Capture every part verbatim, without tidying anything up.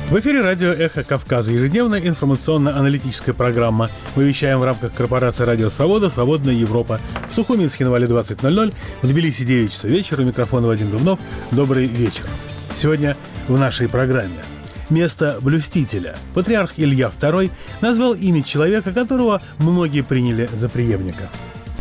В эфире радио «Эхо Кавказа», ежедневная информационно-аналитическая программа. Мы вещаем в рамках корпорации «Радио Свобода», «Свободная Европа». В Сухуми с Хинвали двадцать ноль ноль, в Тбилиси девять часов вечера. Микрофон Вадим Дубнов. Добрый вечер. Сегодня в нашей программе место блюстителя. Патриарх Илья второй назвал имя человека, которого многие приняли за преемника.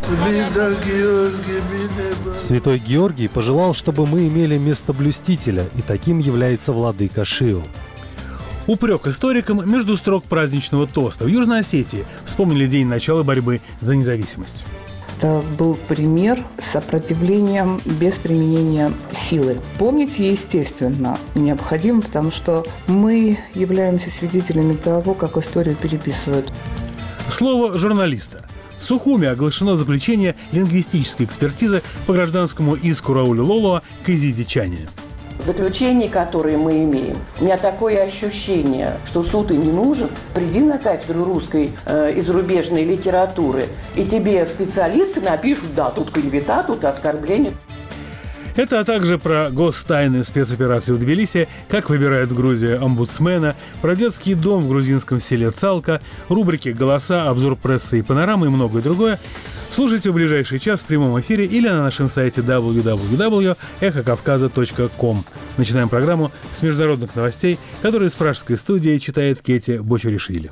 Святой Георгий пожелал, чтобы мы имели местоблюстителя, и таким является владыка Шиу. Упрек историкам между строк праздничного тоста. В Южной Осетии вспомнили день начала борьбы за независимость. Это был пример сопротивления без применения силы. Помнить, естественно, необходимо, потому что мы являемся свидетелями того, как историю переписывают. Слово журналиста. В Сухуми оглашено заключение лингвистической экспертизы по гражданскому иску Рауля Лолуа к Изиде Чане. Заключения, которые мы имеем, у меня такое ощущение, что суд и не нужен. Приди на кафедру русской э, и зарубежной литературы, и тебе специалисты напишут, да, тут клевета, тут оскорбление. Это, а также про гостайны спецоперации в Тбилиси, как выбирает Грузия омбудсмена, про детский дом в грузинском селе Цалка, рубрики «Голоса», обзор прессы и панорамы и многое другое. Слушайте в ближайший час в прямом эфире или на нашем сайте дабл ю дабл ю дабл ю точка эхо кавказа точка ком. Начинаем программу с международных новостей, которые из пражской студии читает Кети Бочаришвили.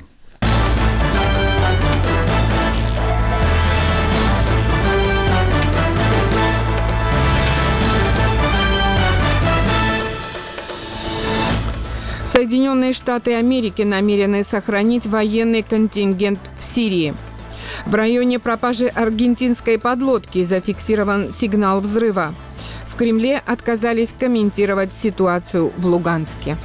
Соединенные Штаты Америки намерены сохранить военный контингент в Сирии. В районе пропажи аргентинской подлодки зафиксирован сигнал взрыва. В Кремле отказались комментировать ситуацию в Луганске.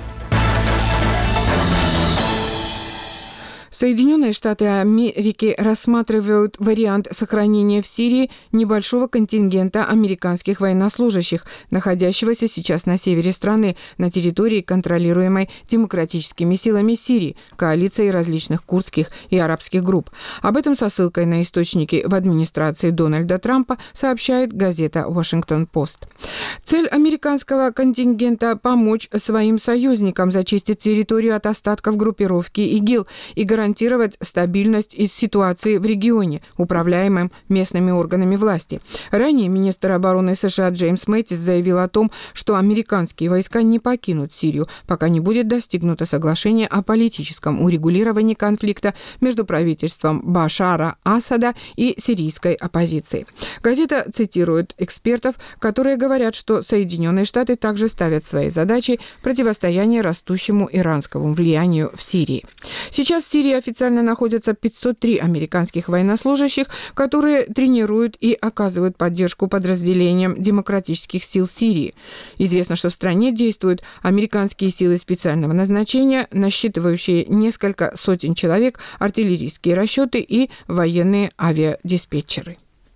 Соединенные Штаты Америки рассматривают вариант сохранения в Сирии небольшого контингента американских военнослужащих, находящегося сейчас на севере страны, на территории, контролируемой демократическими силами Сирии, коалицией различных курдских и арабских групп. Об этом со ссылкой на источники в администрации Дональда Трампа сообщает газета «Вашингтон-Пост». Цель американского контингента – помочь своим союзникам зачистить территорию от остатков группировки ИГИЛ и гарантировать гарантировать стабильность из ситуации в регионе, управляемым местными органами власти. Ранее министр обороны США Джеймс Мэттис заявил о том, что американские войска не покинут Сирию, пока не будет достигнуто соглашение о политическом урегулировании конфликта между правительством Башара Асада и сирийской оппозицией. Газета цитирует экспертов, которые говорят, что Соединенные Штаты также ставят своей задачей противостояние растущему иранскому влиянию в Сирии. Сейчас в Сирии официально находятся пятьсот три американских военнослужащих, которые тренируют и оказывают поддержку подразделениям демократических сил Сирии. Известно, что в стране действуют американские силы специального назначения, насчитывающие несколько сотен человек, артиллерийские расчеты и военные авиадиспетчеры.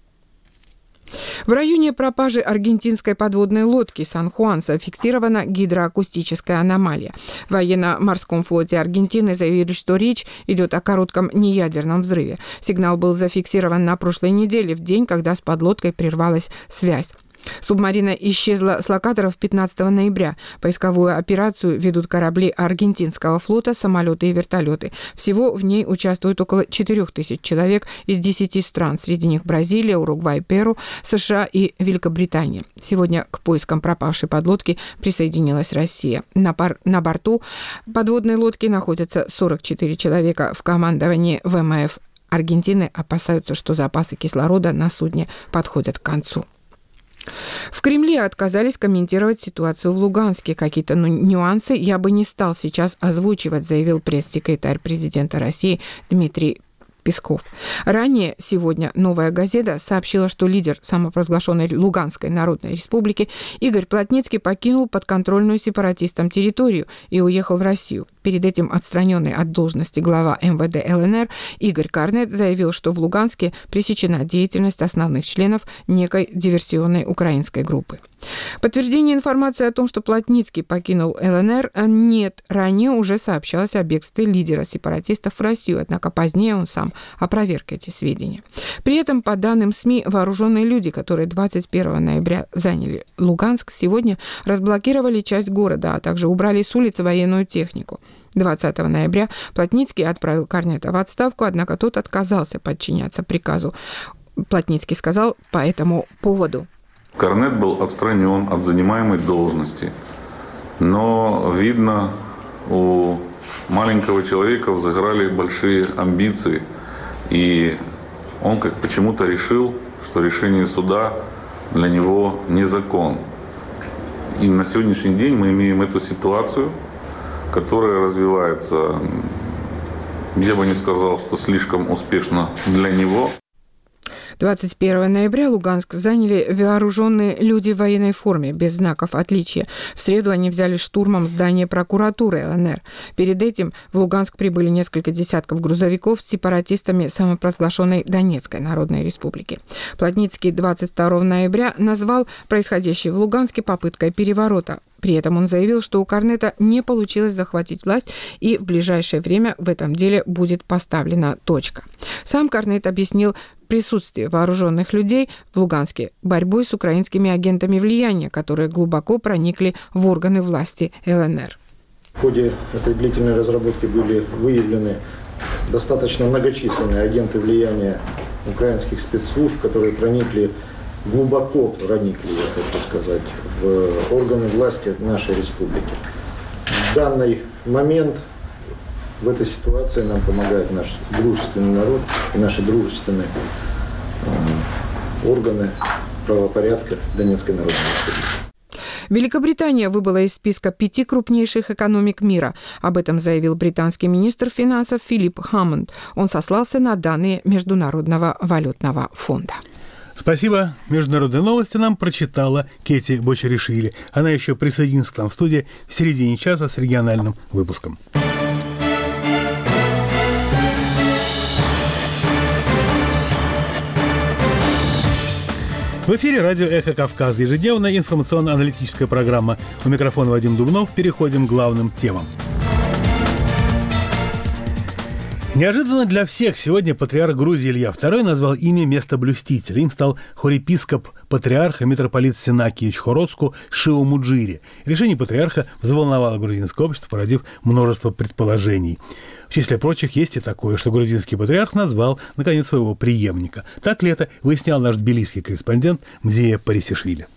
В районе пропажи аргентинской подводной лодки «Сан-Хуан» зафиксирована гидроакустическая аномалия. В военно-морском флоте Аргентины заявили, что речь идет о коротком неядерном взрыве. Сигнал был зафиксирован на прошлой неделе, в день, когда с подлодкой прервалась связь. Субмарина исчезла с локаторов пятнадцатого ноября. Поисковую операцию ведут корабли аргентинского флота, самолеты и вертолеты. Всего в ней участвуют около четырех тысяч человек из десяти стран. Среди них Бразилия, Уругвай, Перу, США и Великобритания. Сегодня к поискам пропавшей подлодки присоединилась Россия. На, пар... на борту подводной лодки находятся сорок четыре человека. В командовании ВМФ Аргентины опасаются, что запасы кислорода на судне подходят к концу. В Кремле отказались комментировать ситуацию в Луганске. Какие-то ну, нюансы я бы не стал сейчас озвучивать, заявил пресс-секретарь президента России Дмитрий Песков. Ранее сегодня «Новая газета» сообщила, что лидер самопровозглашенной Луганской Народной Республики Игорь Плотницкий покинул подконтрольную сепаратистам территорию и уехал в Россию. Перед этим отстраненный от должности глава эм вэ дэ эл эн эр Игорь Корнет заявил, что в Луганске пресечена деятельность основных членов некой диверсионной украинской группы. Подтверждения информации о том, что Плотницкий покинул эл эн эр, нет. Ранее уже сообщалось о бегстве лидера сепаратистов в Россию, однако позднее он сам опроверг эти сведения. При этом, по данным СМИ, вооруженные люди, которые двадцать первого ноября заняли Луганск, сегодня разблокировали часть города, а также убрали с улицы военную технику. двадцатого ноября Плотницкий отправил Корнета в отставку, однако тот отказался подчиняться приказу. Плотницкий сказал по этому поводу: Корнет был отстранен от занимаемой должности, но, видно, у маленького человека взыграли большие амбиции, и он как почему-то решил, что решение суда для него не закон. И на сегодняшний день мы имеем эту ситуацию, которая развивается, я бы не сказал, что слишком успешно для него. двадцать первого ноября Луганск заняли вооруженные люди в военной форме, без знаков отличия. В среду они взяли штурмом здание прокуратуры эл эн эр. Перед этим в Луганск прибыли несколько десятков грузовиков с сепаратистами самопровозглашенной Донецкой Народной Республики. Плотницкий двадцать второго ноября назвал происходящее в Луганске попыткой переворота. При этом он заявил, что у Корнета не получилось захватить власть, и в ближайшее время в этом деле будет поставлена точка. Сам Корнет объяснил присутствие вооруженных людей в Луганске борьбой с украинскими агентами влияния, которые глубоко проникли в органы власти эл эн эр. В ходе этой длительной разработки были выявлены достаточно многочисленные агенты влияния украинских спецслужб, которые проникли, глубоко проникли, я хочу сказать, в органы власти нашей республики. В данный момент в этой ситуации нам помогает наш дружественный народ и наши дружественные э, органы правопорядка Донецкой Народной Республики. Великобритания выбыла из списка пяти крупнейших экономик мира. Об этом заявил британский министр финансов Филипп Хаммонд. Он сослался на данные Международного валютного фонда. Спасибо. Международные новости нам прочитала Кети Бочаришвили. Она еще присоединится к нам в студии в середине часа с региональным выпуском. В эфире радио «Эхо Кавказа». Ежедневная информационно-аналитическая программа. У микрофона Вадим Дубнов. Переходим к главным темам. Неожиданно для всех сегодня патриарх Грузии Илья второй назвал имя местоблюстителя. Им стал хорепископ патриарха митрополит Синакий Чхородску Шио Муджири. Решение патриарха взволновало грузинское общество, породив множество предположений. В числе прочих есть и такое, что грузинский патриарх назвал, наконец, своего преемника. Так ли это, выяснял наш тбилисский корреспондент Мзея Парисишвили.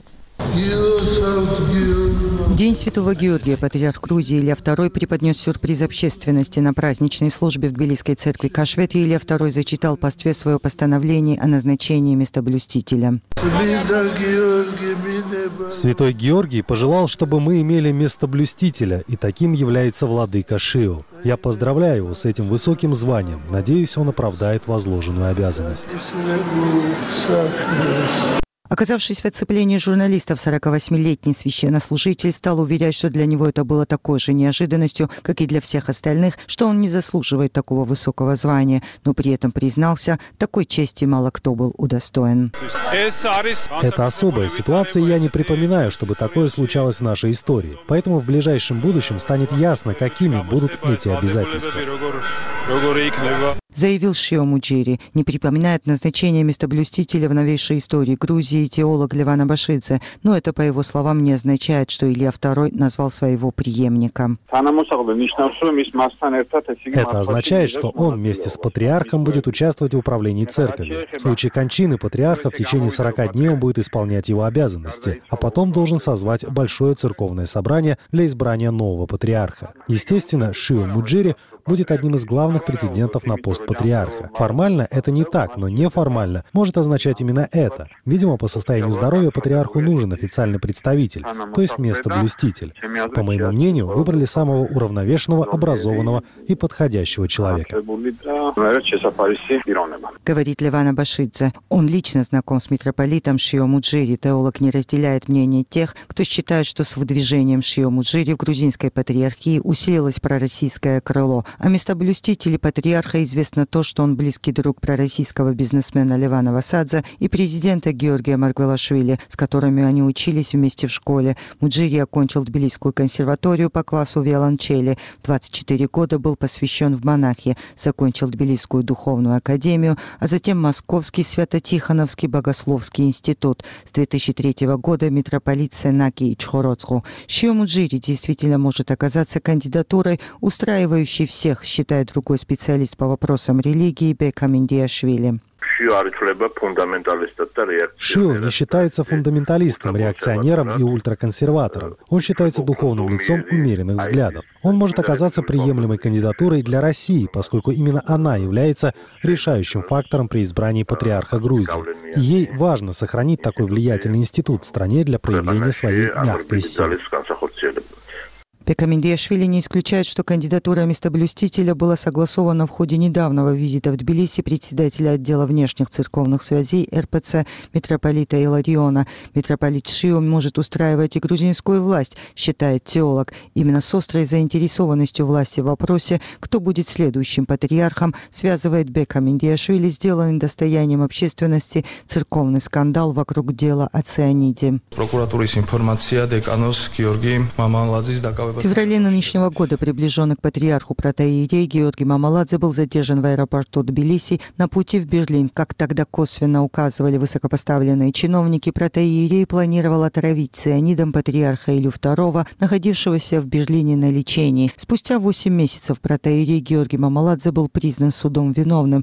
В День Святого Георгия патриарх Грузии Илья второй преподнес сюрприз общественности. На праздничной службе в тбилисской церкви Кашвети Илья второй зачитал пастве свое постановление о назначении местоблюстителя. Святой Георгий пожелал, чтобы мы имели местоблюстителя, и таким является владыка Шио. Я поздравляю его с этим высоким званием. Надеюсь, он оправдает возложенную обязанность. Оказавшись в оцеплении журналистов, сорокавосьмилетний священнослужитель стал уверять, что для него это было такой же неожиданностью, как и для всех остальных, что он не заслуживает такого высокого звания, но при этом признался, такой чести мало кто был удостоен. Это особая ситуация, и я не припоминаю, чтобы такое случалось в нашей истории. Поэтому в ближайшем будущем станет ясно, какими будут эти обязательства. Заявил Шио Муджири. Не припоминает назначение местоблюстителя в новейшей истории Грузии теолог Леван Абашидзе, но это, по его словам, не означает, что Илья второй назвал своего преемника. Это означает, что он вместе с патриархом будет участвовать в управлении церковью. В случае кончины патриарха в течение сорока дней он будет исполнять его обязанности, а потом должен созвать большое церковное собрание для избрания нового патриарха. Естественно, Шио Муджири будет одним из главных претендентов на пост патриарха. Формально это не так, но неформально может означать именно это. Видимо, по состоянию здоровья патриарху нужен официальный представитель, то есть местоблюститель. По моему мнению, выбрали самого уравновешенного, образованного и подходящего человека. Говорит Леван Абашидзе. Он лично знаком с митрополитом Шио Муджири. Теолог не разделяет мнение тех, кто считает, что с выдвижением Шио Муджири в грузинской патриархии усилилось пророссийское крыло. О местоблюстителе патриарха известно то, что он близкий друг пророссийского бизнесмена Левана Васадзе и президента Георгия Маргвелашвили, с которыми они учились вместе в школе. Муджири окончил Тбилисскую консерваторию по классу виолончели. В двадцать четыре года был посвящен в монахи. Закончил Тбилисскую духовную академию, а затем Московский Свято-Тихоновский богословский институт. С две тысячи третьего года митрополит Сенаки Ичхороцху. Шио Муджири действительно может оказаться кандидатурой, устраивающей всех, считает другой специалист по вопросам религии Бека Миндиашвили. Шио не считается фундаменталистом, реакционером и ультраконсерватором. Он считается духовным лицом умеренных взглядов. Он может оказаться приемлемой кандидатурой для России, поскольку именно она является решающим фактором при избрании патриарха Грузии. И ей важно сохранить такой влиятельный институт в стране для проявления своей мягкой силы. Бека Миндиашвили не исключает, что кандидатура местоблюстителя была согласована в ходе недавнего визита в Тбилиси председателя отдела внешних церковных связей эр пэ цэ митрополита Илариона. Митрополит Шио может устраивать и грузинскую власть, считает теолог. Именно с острой заинтересованностью власти в вопросе, кто будет следующим патриархом, связывает Бека Миндиашвили, сделанный достоянием общественности церковный скандал вокруг дела о цианиде. В феврале нынешнего года приближенный к патриарху протоиерей Георгий Мамаладзе был задержан в аэропорту Тбилиси на пути в Берлин. Как тогда косвенно указывали высокопоставленные чиновники, протоиерей планировал отравить цианидом патриарха Илью второго, находившегося в Берлине на лечении. Спустя восемь месяцев протоиерей Георгий Мамаладзе был признан судом виновным.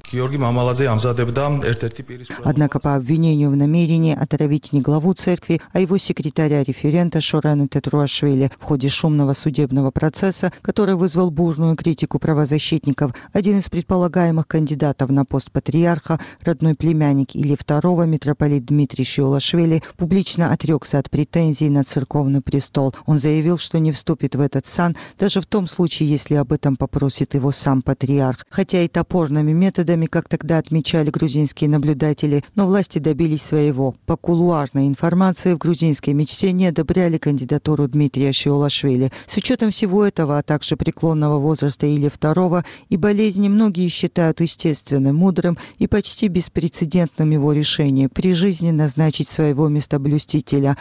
Однако по обвинению в намерении отравить не главу церкви, а его секретаря-референта Шорена Тетруашвили в ходе шумного судебного процесса, который вызвал бурную критику правозащитников, один из предполагаемых кандидатов на пост патриарха, родной племянник Ильи второго, митрополит Дмитрий Шиолашвили, публично отрекся от претензий на церковный престол. Он заявил, что не вступит в этот сан, даже в том случае, если об этом попросит его сам патриарх. Хотя и топорными методами, как тогда отмечали грузинские наблюдатели, но власти добились своего. По кулуарной информации в грузинской мечте не одобряли кандидатуру Дмитрия Шиолашвили. С учетом всего этого, а также преклонного возраста Ильи второго и болезни, многие считают естественным, мудрым и почти беспрецедентным его решение при жизни назначить своего местоблюстителя.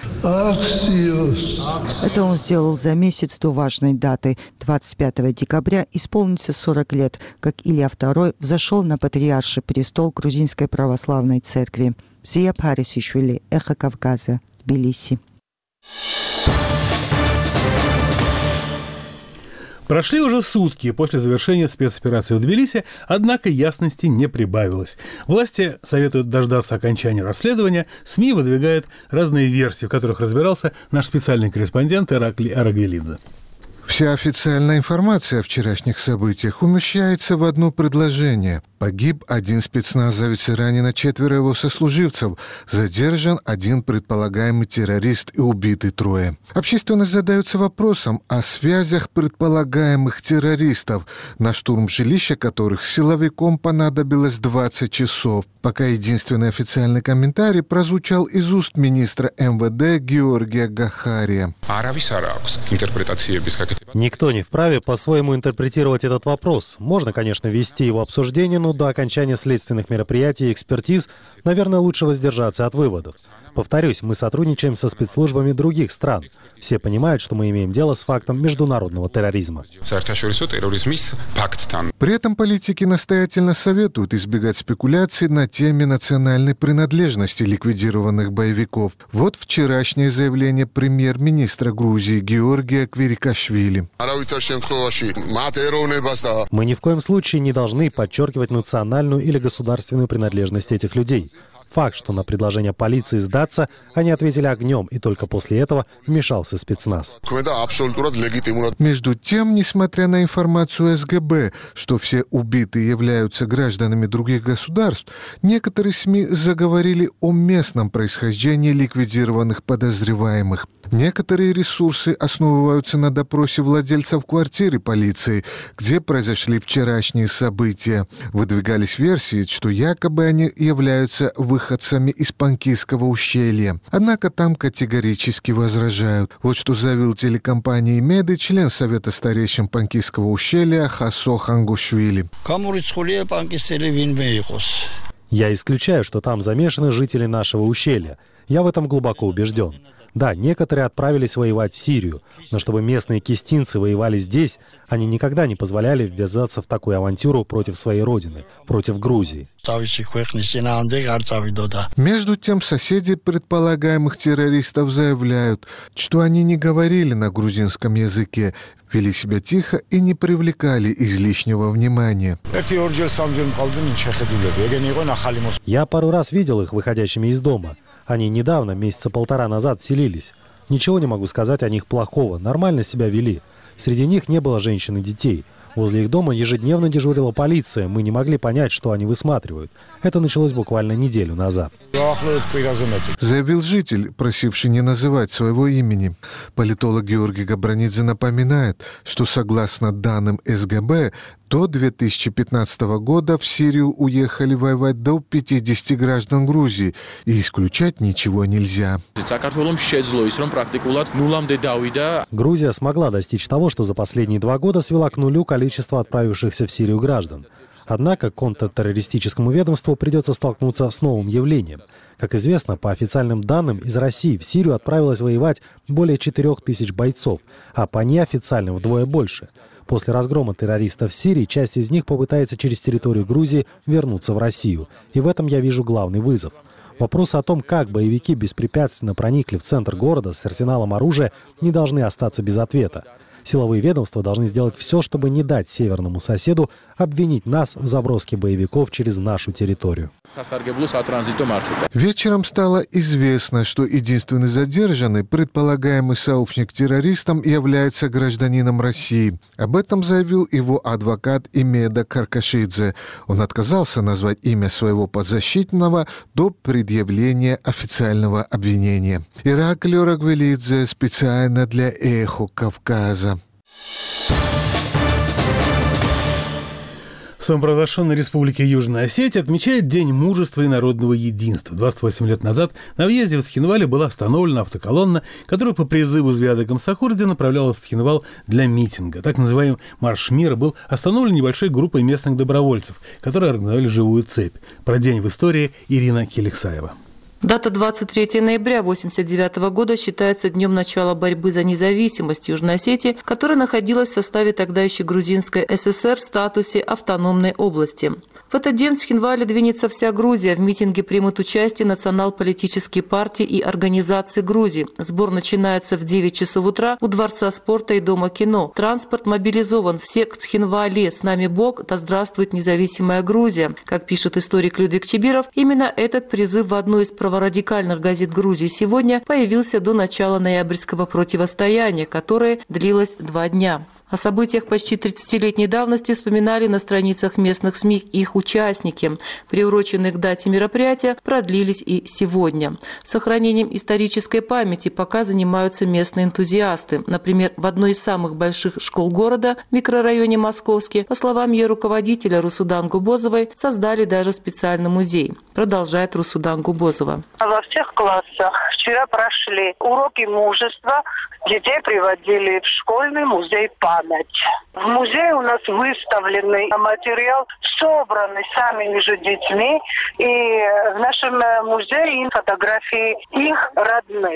Это он сделал за месяц до важной даты. двадцать пятого декабря исполнится сорок лет, как Илья второй взошел на патриарший престол Грузинской православной церкви. Зия Парисишвили, Эхо Кавказа, Тбилиси. Прошли уже сутки после завершения спецоперации в Тбилиси, однако ясности не прибавилось. Власти советуют дождаться окончания расследования, СМИ выдвигают разные версии, в которых разбирался наш специальный корреспондент Ираклий Арагвелидзе. Вся официальная информация о вчерашних событиях умещается в одно предложение. Погиб один спецназовец и ранено четверо его сослуживцев. Задержан один предполагаемый террорист и убиты трое. Общественность задается вопросом о связях предполагаемых террористов, на штурм жилища которых силовикам понадобилось двадцать часов, пока единственный официальный комментарий прозвучал из уст министра эм вэ дэ Георгия Гахария. Никто не вправе по-своему интерпретировать этот вопрос. Можно, конечно, вести его обсуждение, но до окончания следственных мероприятий и экспертиз, наверное, лучше воздержаться от выводов. Повторюсь, мы сотрудничаем со спецслужбами других стран. Все понимают, что мы имеем дело с фактом международного терроризма. При этом политики настоятельно советуют избегать спекуляций на теме национальной принадлежности ликвидированных боевиков. Вот вчерашнее заявление премьер-министра Грузии Георгия Квирикашвили. Мы ни в коем случае не должны подчеркивать национальную или государственную принадлежность этих людей. Факт, что на предложение полиции сдаться они ответили огнем, и только после этого вмешался спецназ. Между тем, несмотря на информацию СГБ, что все убитые являются гражданами других государств, некоторые СМИ заговорили о местном происхождении ликвидированных подозреваемых. Некоторые ресурсы основываются на допросе владельцев квартиры полиции, где произошли вчерашние события. Выдвигались версии, что якобы они являются выходцами из Панкийского ущелья. Однако там категорически возражают. Вот что заявил телекомпании «Меды» член Совета старейшин Панкийского ущелья Хасо Хангушвили. Я исключаю, что там замешаны жители нашего ущелья. Я в этом глубоко убежден. Да, некоторые отправились воевать в Сирию, но чтобы местные кистинцы воевали здесь, они никогда не позволяли ввязаться в такую авантюру против своей родины, против Грузии. Между тем, соседи предполагаемых террористов заявляют, что они не говорили на грузинском языке, вели себя тихо и не привлекали излишнего внимания. Я пару раз видел их выходящими из дома. Они недавно, месяца полтора назад, вселились. Ничего не могу сказать о них плохого, нормально себя вели. Среди них не было женщин и детей. Возле их дома ежедневно дежурила полиция, мы не могли понять, что они высматривают. Это началось буквально неделю назад. Заявил житель, просивший не называть своего имени. Политолог Георгий Габранидзе напоминает, что согласно данным СГБ, до две тысячи пятнадцатого года в Сирию уехали воевать до пятидесяти граждан Грузии, и исключать ничего нельзя. Грузия смогла достичь того, что за последние два года свела к нулю количество отправившихся в Сирию граждан. Однако контртеррористическому ведомству придется столкнуться с новым явлением. Как известно, по официальным данным, из России в Сирию отправилось воевать более четырех тысяч бойцов, а по неофициальным вдвое больше. После разгрома террористов в Сирии часть из них попытается через территорию Грузии вернуться в Россию. И в этом я вижу главный вызов. Вопросы о том, как боевики беспрепятственно проникли в центр города с арсеналом оружия, не должны остаться без ответа. Силовые ведомства должны сделать все, чтобы не дать северному соседу обвинить нас в заброске боевиков через нашу территорию. Вечером стало известно, что единственный задержанный, предполагаемый сообщник террористам, является гражданином России. Об этом заявил его адвокат Имеда Каркашидзе. Он отказался назвать имя своего подзащитного до предъявления официального обвинения. Ираклий Рагвелидзе специально для «Эхо Кавказа». В самопровозглашенной республике Южная Осетия отмечает День мужества и народного единства. двадцать восемь лет назад на въезде в Схинвале была остановлена автоколонна, которая по призыву Звяда Камсахурди направлялась в Схинвал для митинга. Так называемый «Марш мира» был остановлен небольшой группой местных добровольцев, которые организовали живую цепь. Про день в истории Ирина Келексаева. Дата двадцать третьего ноября тысяча девятьсот восемьдесят девятого года считается днем начала борьбы за независимость Южной Осетии, которая находилась в составе тогда еще Грузинской ССР в статусе автономной области. В этот день в Схинвале двинется вся Грузия. В митинге примут участие национал-политические партии и организации Грузии. Сбор начинается в девять часов утра у Дворца спорта и Дома кино. Транспорт мобилизован. Все к Схинвале. С нами Бог. Да здравствует независимая Грузия. Как пишет историк Людвиг Чибиров, именно этот призыв в одной из праворадикальных газет Грузии сегодня появился до начала ноябрьского противостояния, которое длилось два дня. О событиях почти тридцатилетней давности вспоминали на страницах местных СМИ их участники. Приуроченные к дате мероприятия продлились и сегодня. Сохранением исторической памяти пока занимаются местные энтузиасты. Например, в одной из самых больших школ города, в микрорайоне Московский, по словам ее руководителя Русудан Губозовой, создали даже специальный музей. Продолжает Русудан Губозова. Во всех классах вчера прошли уроки мужества. Детей приводили в школьный музей «Память». В музее у нас выставленный материал, собранный самими же детьми. И в нашем музее фотографии их родных.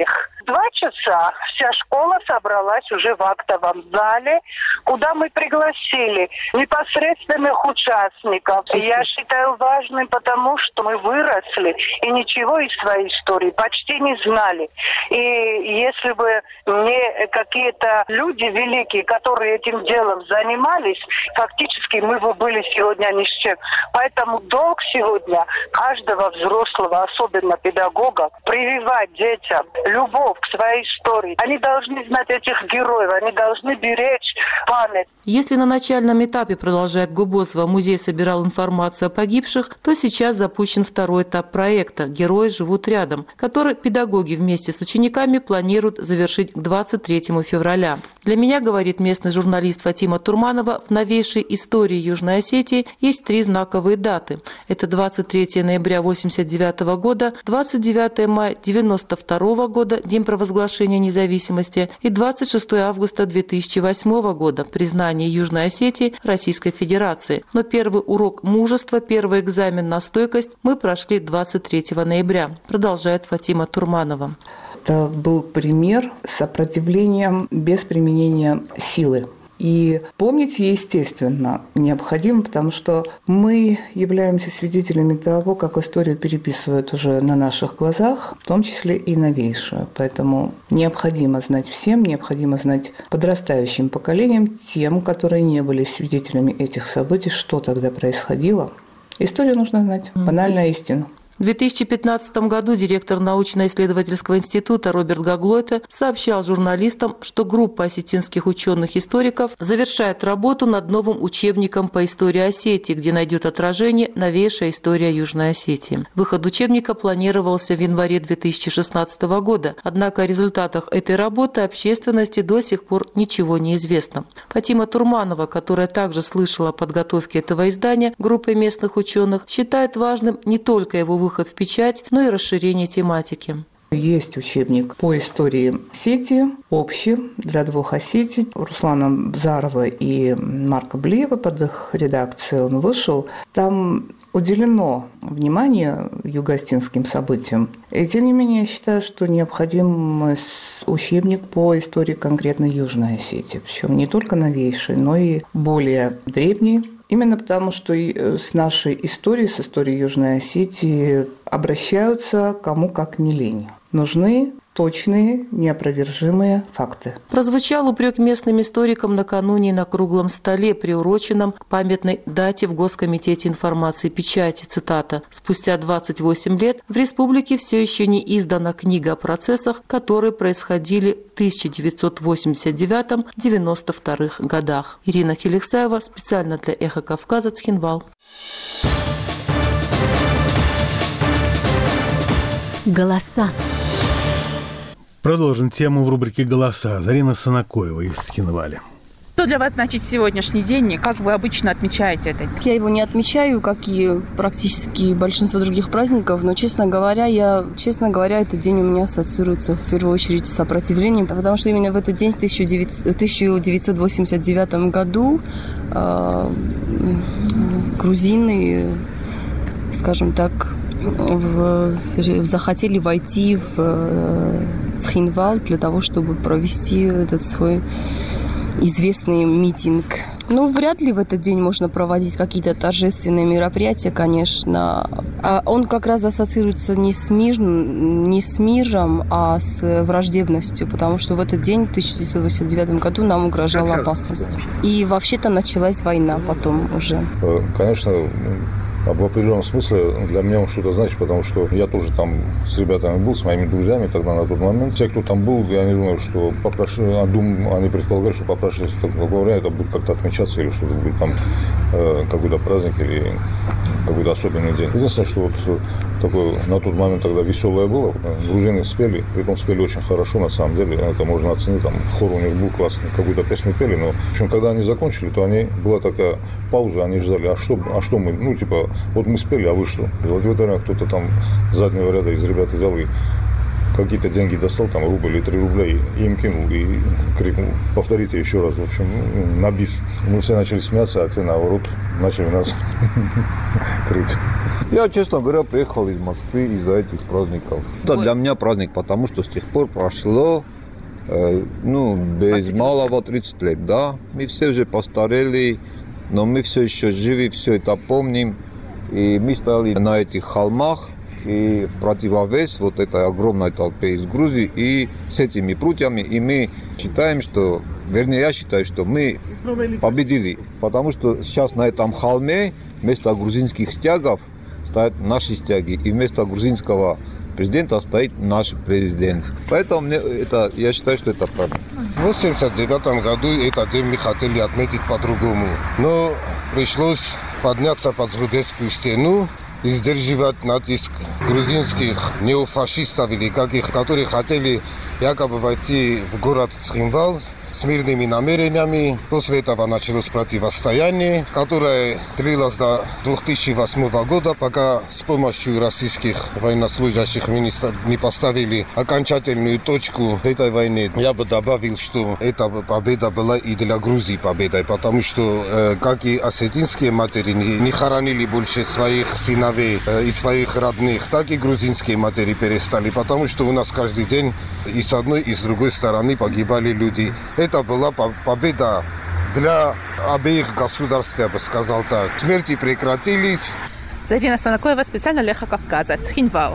два часа вся школа собралась уже в актовом зале, куда мы пригласили непосредственных участников. Я считаю важным, потому что мы выросли и ничего из своей истории почти не знали. И если бы не какие-то люди великие, которые этим делом занимались, фактически мы бы были сегодня ни с чем. Поэтому долг сегодня каждого взрослого, особенно педагога, прививать детям любовь к своей истории. Они должны знать этих героев, они должны беречь память. Если на начальном этапе, продолжает Губозова, музей собирал информацию о погибших, то сейчас запущен второй этап проекта «Герои живут рядом», который педагоги вместе с учениками планируют завершить к двадцать третьему февраля. Для меня, говорит местный журналист Фатима Турманова, в новейшей истории Южной Осетии есть три знаковые даты. Это двадцать третьего ноября восемьдесят девятого года, двадцать девятого мая девяносто второго года, день провозглашения независимости, и двадцать шестого августа две тысячи восьмого года, признание Южной Осетии Российской Федерации. Но первый урок мужества, первый экзамен на стойкость мы прошли двадцать третьего ноября, продолжает Фатима Турманова. Это был пример сопротивления без применения силы. И помнить, естественно, необходимо, потому что мы являемся свидетелями того, как историю переписывают уже на наших глазах, в том числе и новейшую. Поэтому необходимо знать всем, необходимо знать подрастающим поколениям, тем, которые не были свидетелями этих событий, что тогда происходило. Историю нужно знать, банальная истина. В две тысячи пятнадцатом году директор научно-исследовательского института Роберт Гаглойте сообщал журналистам, что группа осетинских ученых-историков завершает работу над новым учебником по истории Осетии, где найдет отражение новейшая история Южной Осетии. Выход учебника планировался в январе две тысячи шестнадцатого года, однако о результатах этой работы общественности до сих пор ничего не известно. Фатима Турманова, которая также слышала о подготовке этого издания группой местных ученых, считает важным не только его выход выход в печать, но и расширение тематики. Есть учебник по истории Осетии, общий, для двух Осетий. Руслана Бзарова и Марка Блиева, под их редакцией он вышел. Там уделено внимание юго-осетинским событиям. И тем не менее, я считаю, что необходим учебник по истории конкретно Южной Осетии. Причем не только новейший, но и более древний. Именно потому, что с нашей историей, с историей Южной Осетии обращаются кому как не лень. Нужны точные, неопровержимые факты. Прозвучал упрек местным историкам накануне на круглом столе, приуроченном к памятной дате в Госкомитете информации и печати. Цитата. «Спустя двадцать восемь лет в республике все еще не издана книга о процессах, которые происходили в тысяча девятьсот восемьдесят девятом — девяносто втором годах». Ирина Хеликсаева, специально для «Эхо Кавказа», Цхинвал. Голоса. Продолжим тему в рубрике «Голоса». Зарина Санакоева из Цхинваля. Что для вас значит сегодняшний день и как вы обычно отмечаете это? Я его не отмечаю, как и практически большинство других праздников, но, честно говоря, я, честно говоря, этот день у меня ассоциируется в первую очередь с сопротивлением, потому что именно в этот день, в тысяча девятьсот восемьдесят девятом году, э, грузины, скажем так, в, в, захотели войти в э, Цхинвал для того, чтобы провести этот свой известный митинг. Ну, вряд ли в этот день можно проводить какие-то торжественные мероприятия, конечно. А он как раз ассоциируется не с, мир, не с миром, а с враждебностью, потому что в этот день, в тысяча девятьсот восемьдесят девятом году, нам угрожала опасность. И вообще-то началась война потом уже. Конечно, в определенном смысле для меня он что-то значит, потому что я тоже там с ребятами был, с моими друзьями тогда на тот момент. Те, кто там был, я не думаю, что попрошение, они предполагали, что попрошение такого время это будет как-то отмечаться или что-то будет там э, какой-то праздник или какой-то особенный день. Единственное, что вот такое на тот момент тогда веселое было, грузины спели, притом спели очень хорошо, на самом деле, это можно оценить, там хор у них был классный, какую-то песню пели, но в общем, когда они закончили, то они, была такая пауза, они ждали, а что, а что мы, ну типа, вот мы спели, а вы что? И вот в это время кто-то там с заднего ряда из ребят взял и какие-то деньги достал, там рубль или три рубля, и им кинул, и крикнул, повторите еще раз, в общем, на бис. Мы все начали смеяться, а те наоборот начали нас крыть. Я, честно говоря, приехал из Москвы из-за этих праздников. Это для меня праздник, потому что с тех пор прошло, э, ну, без малого тридцать лет, да. Мы все уже постарели, но мы все еще живы, все это помним. И мы стояли на этих холмах, и в противовес вот этой огромной толпе из Грузии и с этими прутьями, и мы считаем, что, вернее, я считаю, что мы победили, потому что сейчас на этом холме вместо грузинских стягов стоят наши стяги, и вместо грузинского президента стоит наш президент. Поэтому мне это, я считаю, что это правда. В восемьдесят девятом году этот день мы хотели отметить по-другому, но пришлось подняться под Згудецкую стену и сдерживать натиск грузинских неофашистов, или каких, которые хотели якобы войти в город Цхинвал с мирными намерениями. После этого началось противостояние, которое длилось до две тысячи восьмого года, пока с помощью российских военнослужащих министров не поставили окончательную точку этой войны. Я бы добавил, что эта победа была и для Грузии победой, потому что, э, как и осетинские матери не, не хоронили больше своих сыновей э, и своих родных, так и грузинские матери перестали, потому что у нас каждый день и с одной, и с другой стороны погибали люди. Это была победа для обеих государств, я бы сказал так. Смерти прекратились. Зарина Санакоева, специально Леха Кавказа, Цхинвал.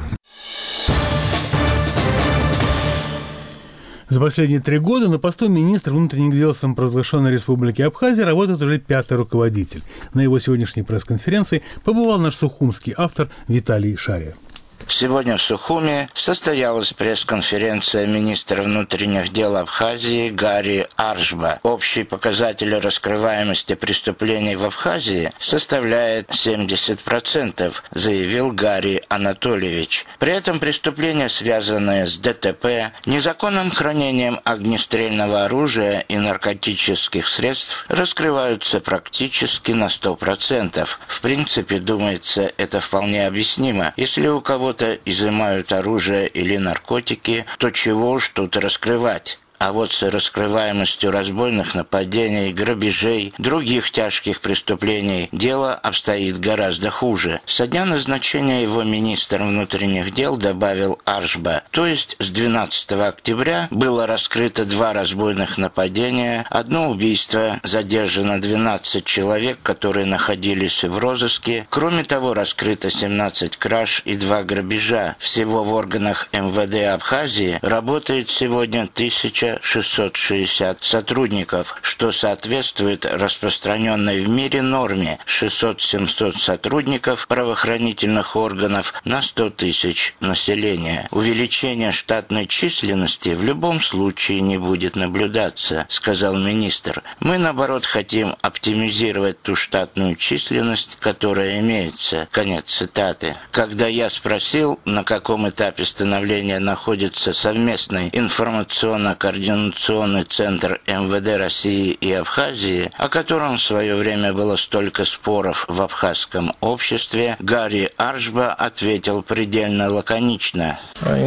За последние три года на посту министра внутренних дел самопровозглашенной Республики Абхазия работает уже пятый руководитель. На его сегодняшней пресс-конференции побывал наш сухумский автор Виталий Шария. Сегодня в Сухуме состоялась пресс-конференция министра внутренних дел Абхазии Гари Аржба. Общий показатель раскрываемости преступлений в Абхазии составляет семьдесят процентов, заявил Гари Анатольевич. При этом преступления, связанные с ДТП, незаконным хранением огнестрельного оружия и наркотических средств, раскрываются практически на сто процентов. В принципе, думается, это вполне объяснимо. Если у кого-то изымают оружие или наркотики, то чего уж тут раскрывать? А вот с раскрываемостью разбойных нападений, грабежей, других тяжких преступлений дело обстоит гораздо хуже. Со дня назначения его министром внутренних дел, добавил Аржба, то есть с двенадцатого октября было раскрыто два разбойных нападения, одно убийство, задержано двенадцать человек, которые находились в розыске. Кроме того, раскрыто семнадцать краж и два грабежа. Всего в органах эм вэ дэ Абхазии работает сегодня тысяча шестьсот шестьдесят сотрудников, что соответствует распространенной в мире норме шестьсот-семьсот сотрудников правоохранительных органов на сто тысяч населения. Увеличение штатной численности в любом случае не будет наблюдаться, сказал министр. Мы, наоборот, хотим оптимизировать ту штатную численность, которая имеется. Конец цитаты. Когда я спросил, на каком этапе становления находится совместный информационно-координационный Координационный центр эм вэ дэ России и Абхазии, о котором в свое время было столько споров в абхазском обществе, Гари Аржба ответил предельно лаконично.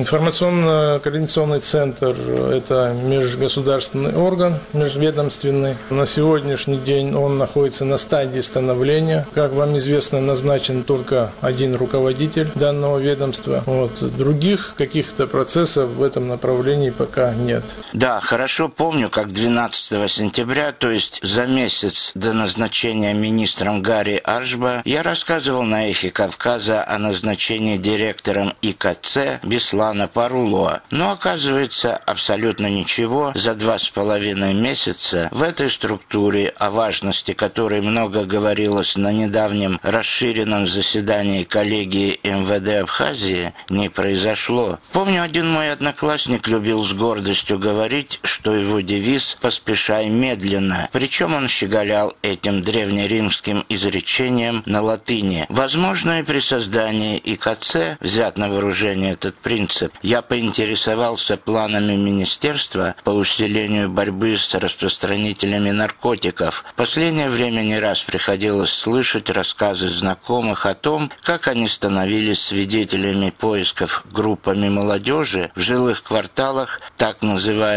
Информационно-координационный центр – это межгосударственный орган, межведомственный. На сегодняшний день он находится на стадии становления. Как вам известно, назначен только один руководитель данного ведомства. Вот. Других каких-то процессов в этом направлении пока нет. Да, хорошо помню, как двенадцатого сентября, то есть за месяц до назначения министром Гари Аржба, я рассказывал на «Эхе Кавказа» о назначении директором и ка цэ Беслана Парулова. Но оказывается, абсолютно ничего за два с половиной месяца в этой структуре, о важности которой много говорилось на недавнем расширенном заседании коллегии эм вэ дэ Абхазии, не произошло. Помню, один мой одноклассник любил с гордостью говорить, что его девиз «поспешай медленно». Причем он щеголял этим древнеримским изречением на латыни. Возможно, и при создании и ка цэ взят на вооружение этот принцип. Я поинтересовался планами министерства по усилению борьбы с распространителями наркотиков. В последнее время не раз приходилось слышать рассказы знакомых о том, как они становились свидетелями поисков группами молодежи в жилых кварталах так называемых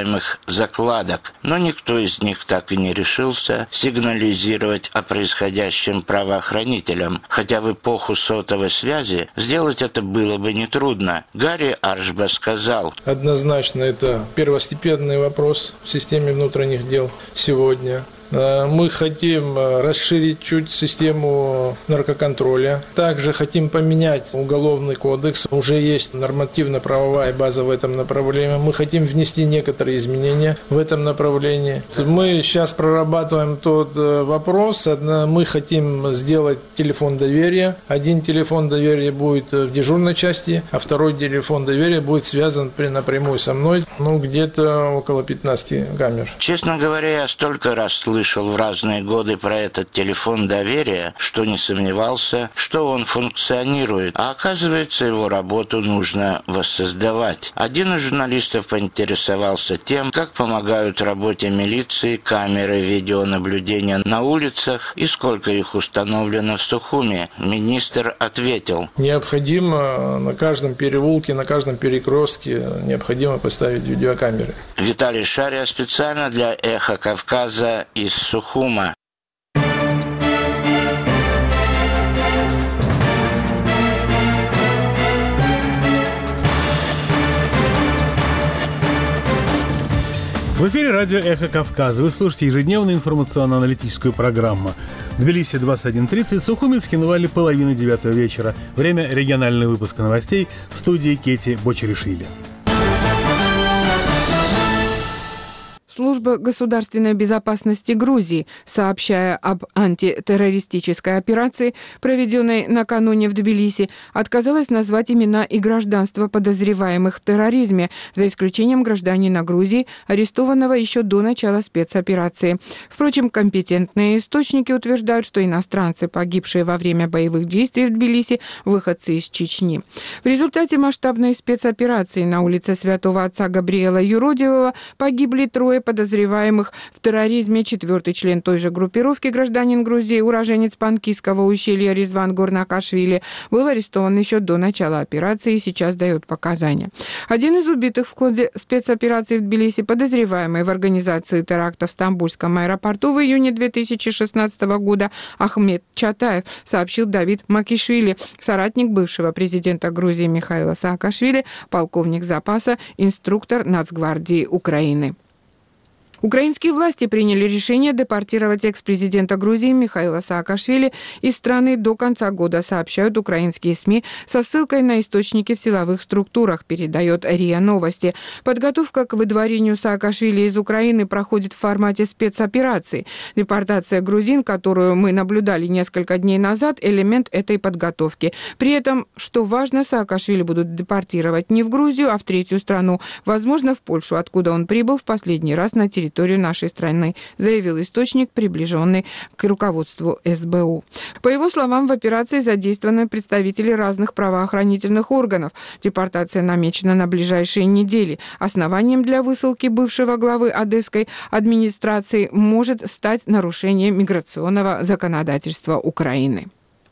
называемых закладок, но никто из них так и не решился сигнализировать о происходящем правоохранителям, хотя в эпоху сотовой связи сделать это было бы нетрудно. Гарри Аршба сказал: «Однозначно это первостепенный вопрос в системе внутренних дел сегодня. Мы хотим расширить чуть систему наркоконтроля. Также хотим поменять уголовный кодекс. Уже есть нормативно-правовая база в этом направлении. Мы хотим внести некоторые изменения в этом направлении. Мы сейчас прорабатываем тот вопрос. Мы хотим сделать телефон доверия. Один телефон доверия будет в дежурной части, а второй телефон доверия будет связан напрямую со мной. Ну, где-то около пятнадцати камер. Честно говоря, я столько раз слышал в разные годы про этот телефон доверия, что не сомневался, что он функционирует, а оказывается, его работу нужно воссоздавать. Один из журналистов поинтересовался тем, как помогают работе милиции камеры видеонаблюдения на улицах и сколько их установлено в Сухуми. Министр ответил: необходимо на каждом переулке, на каждом перекрестке необходимо поставить видеокамеры. Виталий Шария специально для «Эхо Кавказа» из Сухума. В эфире радио «Эхо Кавказа». Вы слушаете ежедневную информационно-аналитическую программу. В Тбилиси двадцать один тридцать, Сухуми, Цхинвале половина девятого вечера. Время регионального выпуска новостей в студии Кети Бочеришвили. Служба государственной безопасности Грузии, сообщая об антитеррористической операции, проведенной накануне в Тбилиси, отказалась назвать имена и гражданство подозреваемых в терроризме, за исключением гражданина Грузии, арестованного еще до начала спецоперации. Впрочем, компетентные источники утверждают, что иностранцы, погибшие во время боевых действий в Тбилиси, выходцы из Чечни. В результате масштабной спецоперации на улице Святого Отца Габриэла Юродивого погибли трое подозреваемых в терроризме. Четвертый член той же группировки, гражданин Грузии, уроженец Панкисского ущелья Ризван Горнакашвили, был арестован еще до начала операции и сейчас дает показания. Один из убитых в ходе спецоперации в Тбилиси, подозреваемый в организации теракта в Стамбульском аэропорту в июне две тысячи шестнадцатого года, Ахмед Чатаев, сообщил Давид Макишвили, соратник бывшего президента Грузии Михаила Саакашвили, полковник запаса, инструктор Нацгвардии Украины. Украинские власти приняли решение депортировать экс-президента Грузии Михаила Саакашвили из страны до конца года, сообщают украинские СМИ со ссылкой на источники в силовых структурах, передает РИА Новости. Подготовка к выдворению Саакашвили из Украины проходит в формате спецоперации. Депортация грузин, которую мы наблюдали несколько дней назад, элемент этой подготовки. При этом, что важно, Саакашвили будут депортировать не в Грузию, а в третью страну, возможно, в Польшу, откуда он прибыл в последний раз на территорию нашей страны, заявил источник, приближенный к руководству эс бэ у. По его словам, в операции задействованы представители разных правоохранительных органов. Депортация намечена на ближайшие недели. Основанием для высылки бывшего главы одесской администрации может стать нарушение миграционного законодательства Украины.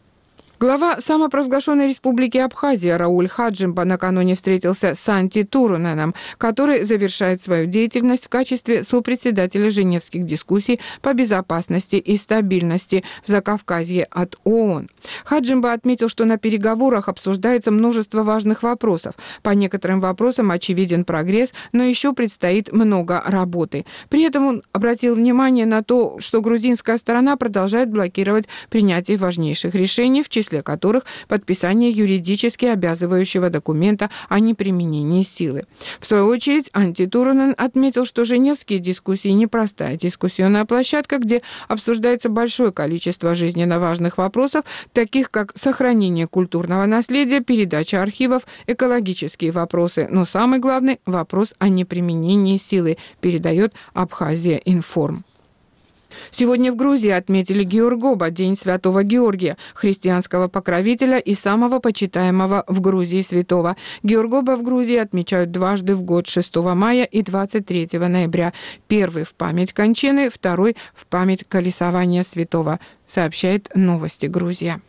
Глава самопровозглашенной республики Абхазия Рауль Хаджимба накануне встретился с Анти Туруненом, который завершает свою деятельность в качестве сопредседателя Женевских дискуссий по безопасности и стабильности в Закавказье от ООН. Хаджимба отметил, что на переговорах обсуждается множество важных вопросов. По некоторым вопросам очевиден прогресс, но еще предстоит много работы. При этом он обратил внимание на то, что грузинская сторона продолжает блокировать принятие важнейших решений, в числе которых подписание юридически обязывающего документа о неприменении силы. В свою очередь, Анти Турунен отметил, что женевские дискуссии – непростая дискуссионная площадка, где обсуждается большое количество жизненно важных вопросов, таких как сохранение культурного наследия, передача архивов, экологические вопросы, но самый главный – вопрос о неприменении силы, передает Абхазия Информ. Сегодня в Грузии отметили Георгоба, День Святого Георгия, христианского покровителя и самого почитаемого в Грузии святого. Георгоба в Грузии отмечают дважды в год, шестого мая и двадцать третьего ноября. Первый в память кончины, второй в память колесования святого, сообщает Новости Грузия.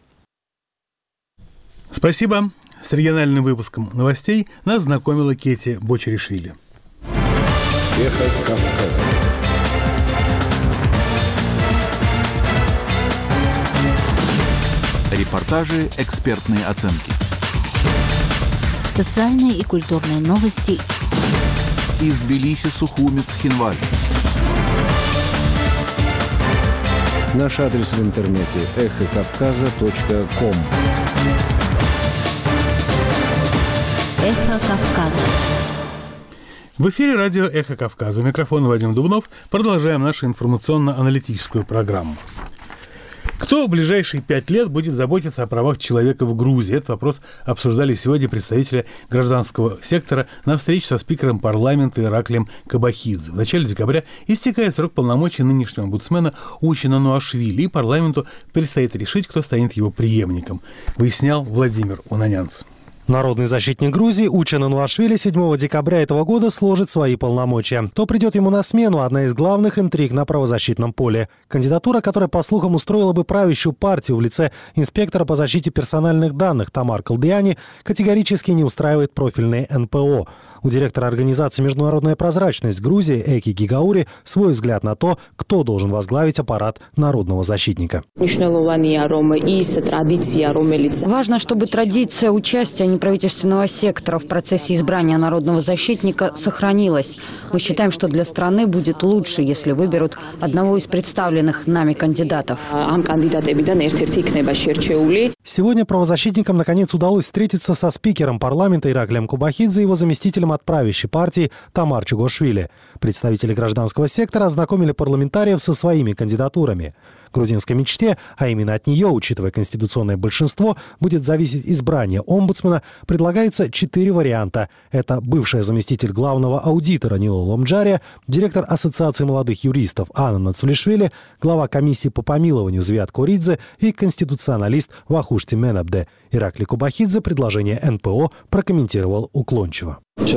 Спасибо. С региональным выпуском новостей нас знакомила Кети Бочеришвили. Эхо Кавказа. Репортажи, экспертные оценки. Социальные и культурные новости. Из Тбилиси, Сухуми, Цхинвали. Наш адрес в интернете эхо кавказа точка ком. Эхо Кавказа. В эфире радио «Эхо Кавказа». У микрофона Вадим Дубнов. Продолжаем нашу информационно-аналитическую программу. Кто в ближайшие пять лет будет заботиться о правах человека в Грузии? Этот вопрос обсуждали сегодня представители гражданского сектора на встрече со спикером парламента Ираклием Кобахидзе. В начале декабря истекает срок полномочий нынешнего омбудсмена Учена Нуашвили, и парламенту предстоит решить, кто станет его преемником, выяснял Владимир Унанянц. Народный защитник Грузии Учена Нуашвили седьмого декабря этого года сложит свои полномочия. То придет ему на смену одна из главных интриг на правозащитном поле. Кандидатура, которая, по слухам, устроила бы правящую партию в лице инспектора по защите персональных данных Тамар Калдиани, категорически не устраивает профильные эн пэ о. У директора организации «Международная прозрачность» Грузии Эки Гигаури свой взгляд на то, кто должен возглавить аппарат народного защитника. Важно, чтобы традиция участия неправительственного сектора в процессе избрания народного защитника сохранилась. Мы считаем, что для страны будет лучше, если выберут одного из представленных нами кандидатов. Сегодня правозащитникам наконец удалось встретиться со спикером парламента Ираклием Кобахидзе и его заместителем от правящей партии Тамар Чугошвили. Представители гражданского сектора ознакомили парламентариев со своими кандидатурами. Грузинской мечте, а именно от нее, учитывая конституционное большинство, будет зависеть избрание омбудсмена, предлагается четыре варианта. Это бывшая заместитель главного аудитора Нило Ломджария, директор Ассоциации молодых юристов Анна Нацвлишвили, глава комиссии по помилованию Звиат Коридзе и конституционалист Вахушти Менабде. Ираклий Кобахидзе предложение эн пэ о прокомментировал уклончиво.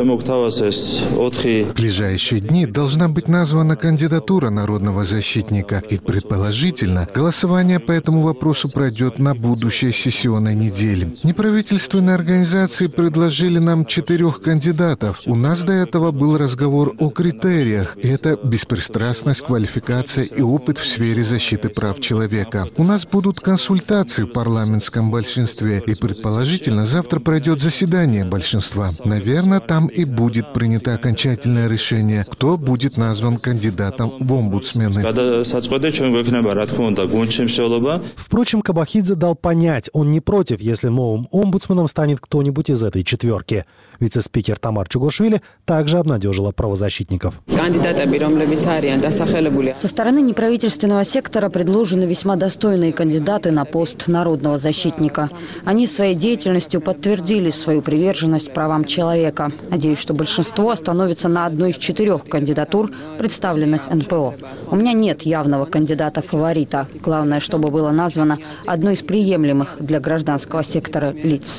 В ближайшие дни должна быть названа кандидатура народного защитника, и предположительно голосование по этому вопросу пройдет на будущей сессионной неделе. Неправительственные организации предложили нам четырех кандидатов. У нас до этого был разговор о критериях. Это беспристрастность, квалификация и опыт в сфере защиты прав человека. У нас будут консультации в парламентском большинстве, и предположительно завтра пройдет заседание большинства. Наверное, там и будет принято окончательное решение, кто будет назван кандидатом в омбудсмены. Впрочем, Кобахидзе дал понять, он не против, если новым омбудсменом станет кто-нибудь из этой четверки. Вице-спикер Тамар Чугошвили также обнадежила правозащитников. Со стороны неправительственного сектора предложены весьма достойные кандидаты на пост народного защитника. Они своей деятельностью подтвердили свою приверженность правам человека. Надеюсь, что большинство остановится на одной из четырех кандидатур, представленных эн пэ о. У меня нет явного кандидата-фаворита. Главное, чтобы было названо одно из приемлемых для гражданского сектора лиц.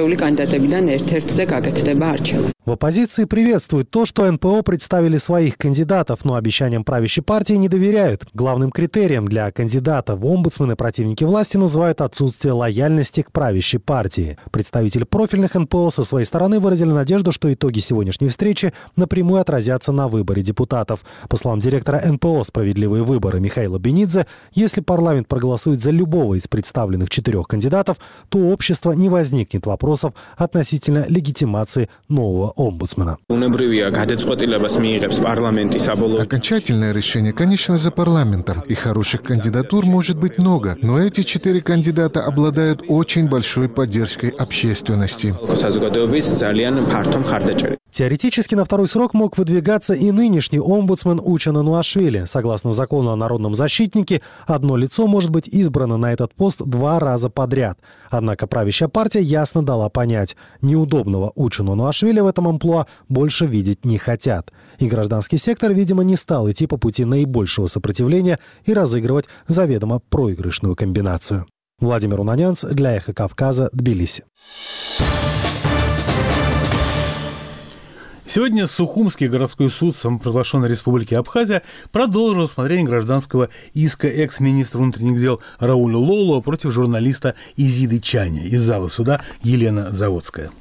В оппозиции приветствуют то, что эн пэ о представили своих кандидатов, но обещаниям правящей партии не доверяют. Главным критерием для кандидата в омбудсмены противники власти называют отсутствие лояльности к правящей партии. Представители профильных эн пэ о со своей стороны выразили надежду, что итоги сегодняшней встречи напрямую отразятся на выборе депутатов. По словам директора эн пэ о «Справедливые выборы» Михаила Бенидзе, если парламент проголосует за любого из представленных четырех кандидатов, то у общества не возникнет вопросов относительно легитимации нового омбудсмена. Окончательное решение, конечно, за парламентом. И хороших кандидатур может быть много, но эти четыре кандидата обладают очень большой поддержкой общественности. Теоретически на второй срок мог выдвигаться и нынешний омбудсмен Учена Нуашвили. Согласно закону о народном защитнике, одно лицо может быть избрано на этот пост два раза подряд. Однако правящая партия ясно дала понять, неудобного Учену Нуашвили в этом амплуа больше видеть не хотят. И гражданский сектор, видимо, не стал идти по пути наибольшего сопротивления и разыгрывать заведомо проигрышную комбинацию. Владимир Унанянц для «Эхо Кавказа», Тбилиси. Сегодня Сухумский городской суд самопровозглашенной республики Абхазия продолжил рассмотрение гражданского иска экс-министра внутренних дел Рауля Лоло против журналиста Изиды Чаня. Из зала суда Елена Заводская.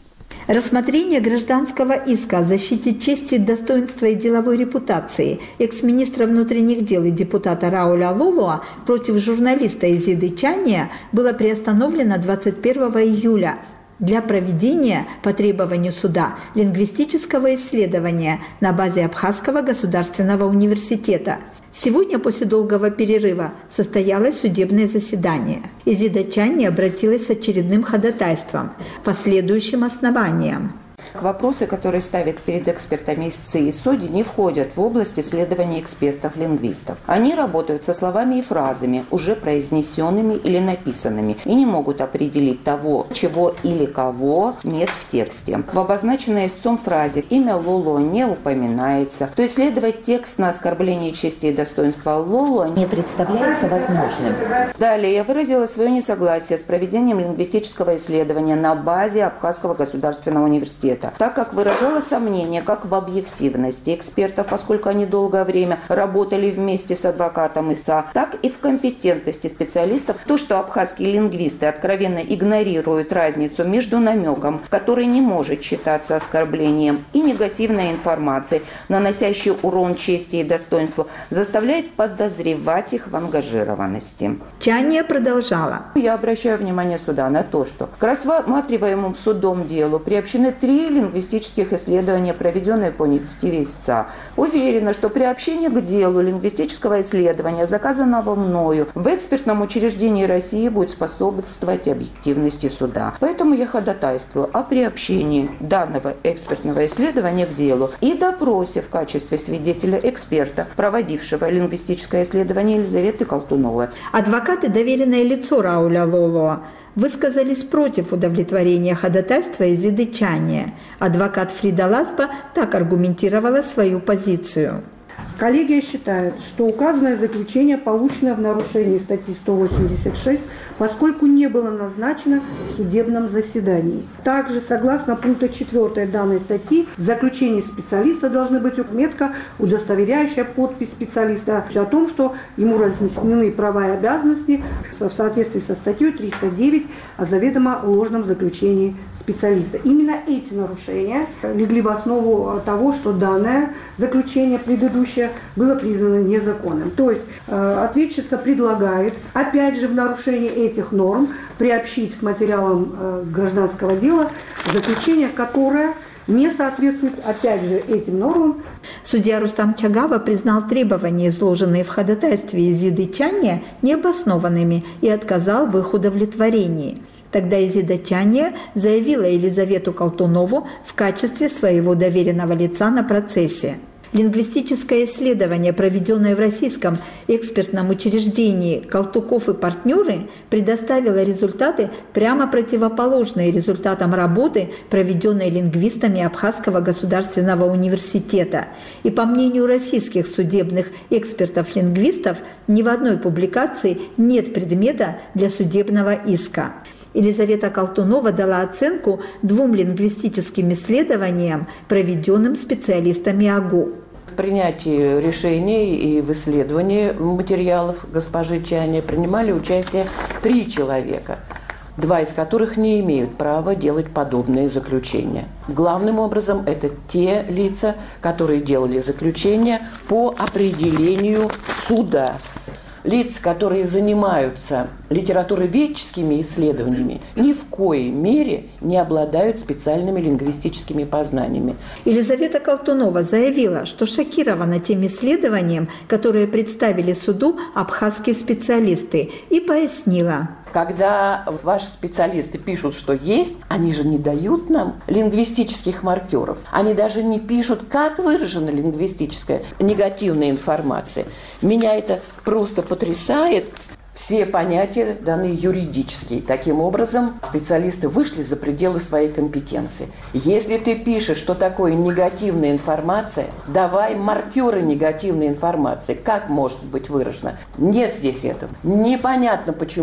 Рассмотрение гражданского иска о защите чести, достоинства и деловой репутации экс-министра внутренних дел и депутата Рауля Лолоа против журналиста Изиды Чания было приостановлено двадцать первого июля для проведения по требованию суда лингвистического исследования на базе Абхазского государственного университета. Сегодня после долгого перерыва состоялось судебное заседание. Изида Чани обратилась с очередным ходатайством по следующим основаниям. Вопросы, которые ставят перед экспертами истцы и судьи, не входят в область исследований экспертов-лингвистов. Они работают со словами и фразами, уже произнесенными или написанными, и не могут определить того, чего или кого нет в тексте. В обозначенной истцом фразе имя Лоло не упоминается, то исследовать текст на оскорбление чести и достоинства Лоло не представляется возможным. Далее я выразила свое несогласие с проведением лингвистического исследования на базе Абхазского государственного университета, так как выражало сомнение как в объективности экспертов, поскольку они долгое время работали вместе с адвокатом ИСА, так и в компетентности специалистов. То, что абхазские лингвисты откровенно игнорируют разницу между намеком, который не может считаться оскорблением, и негативной информацией, наносящей урон чести и достоинству, заставляет подозревать их в ангажированности. Чания продолжала. Я обращаю внимание суда на то, что к рассматриваемому судом делу приобщены три лингвистических исследования, проведенные по инициативе истца. Уверена, что приобщение к делу лингвистического исследования, заказанного мною в экспертном учреждении России, будет способствовать объективности суда. Поэтому я ходатайствую о приобщении данного экспертного исследования к делу и допросе в качестве свидетеля-эксперта, проводившего лингвистическое исследование, Елизаветы Колтуновой. Адвокат и доверенное лицо Рауля Лолоа высказались против удовлетворения ходатайства Изиды Чания. Адвокат Фрида Лазба так аргументировала свою позицию. Коллегия считает, что указанное заключение получено в нарушении статьи сто восемьдесят шесть, поскольку не было назначено в судебном заседании. Также, согласно пункту четвёртого данной статьи, в заключении специалиста должна быть отметка, удостоверяющая подпись специалиста о том, что ему разъяснены права и обязанности в соответствии со статьей триста девять о заведомо ложном заключении специалиста. Именно эти нарушения легли в основу того, что данное заключение предыдущее было признано незаконным. То есть э, ответчица предлагает, опять же в нарушении этих норм, приобщить к материалам э, гражданского дела заключение, которое не соответствует, опять же, этим нормам. Судья Рустам Чагава признал требования, изложенные в ходатайстве Изиды Чания, необоснованными и отказал в их удовлетворении. Тогда Изида Чания заявила Елизавету Колтунову в качестве своего доверенного лица на процессе. Лингвистическое исследование, проведенное в российском экспертном учреждении «Колтуков и партнеры», предоставило результаты, прямо противоположные результатам работы, проведенной лингвистами Абхазского государственного университета. И по мнению российских судебных экспертов-лингвистов, ни в одной публикации нет предмета для судебного иска. Елизавета Колтунова дала оценку двум лингвистическим исследованиям, проведенным специалистами АГУ. В принятии решений и в исследовании материалов госпожи Чани принимали участие три человека, два из которых не имеют права делать подобные заключения. Главным образом это те лица, которые делали заключения по определению суда. Лица, которые занимаются литературоведческими исследованиями, ни в коей мере не обладают специальными лингвистическими познаниями. Елизавета Колтунова заявила, что шокирована тем исследованием, которое представили суду абхазские специалисты, и пояснила. Когда ваши специалисты пишут, что есть, они же не дают нам лингвистических маркеров. Они даже не пишут, как выражена лингвистическая негативная информация. Меня это просто потрясает. Все понятия даны юридические. Таким образом, специалисты вышли за пределы своей компетенции. Если ты пишешь, что такое негативная информация, давай маркеры негативной информации. Как может быть выражено? Нет здесь этого. Непонятно почему.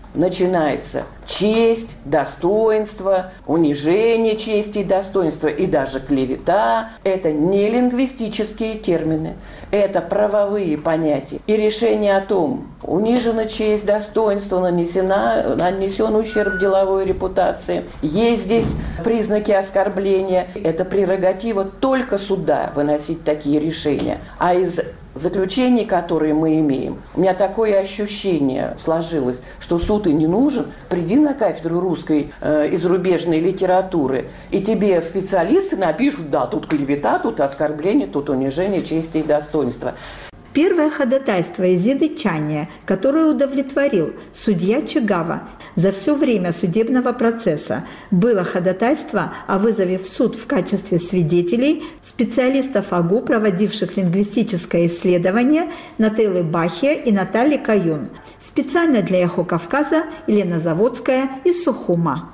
начинается честь, достоинство, унижение чести и достоинства и даже клевета. Это не лингвистические термины, это правовые понятия. И решение о том, унижена честь, достоинство, нанесена, нанесен ущерб деловой репутации, есть здесь признаки оскорбления. Это прерогатива только суда выносить такие решения. А из заключений, которые мы имеем, у меня такое ощущение сложилось, что суд и не нужен. Приди на кафедру русской э, и зарубежной литературы, и тебе специалисты напишут, да, тут клевета, тут оскорбление, тут унижение чести и достоинства. Первое ходатайство Изиды Чания, которое удовлетворил судья Чагава за все время судебного процесса, было ходатайство о вызове в суд в качестве свидетелей специалистов АГУ, проводивших лингвистическое исследование, Нателлы Бахия и Натальи Каюн. Специально для «Эхо Кавказа» Елена Заводская из Сухума.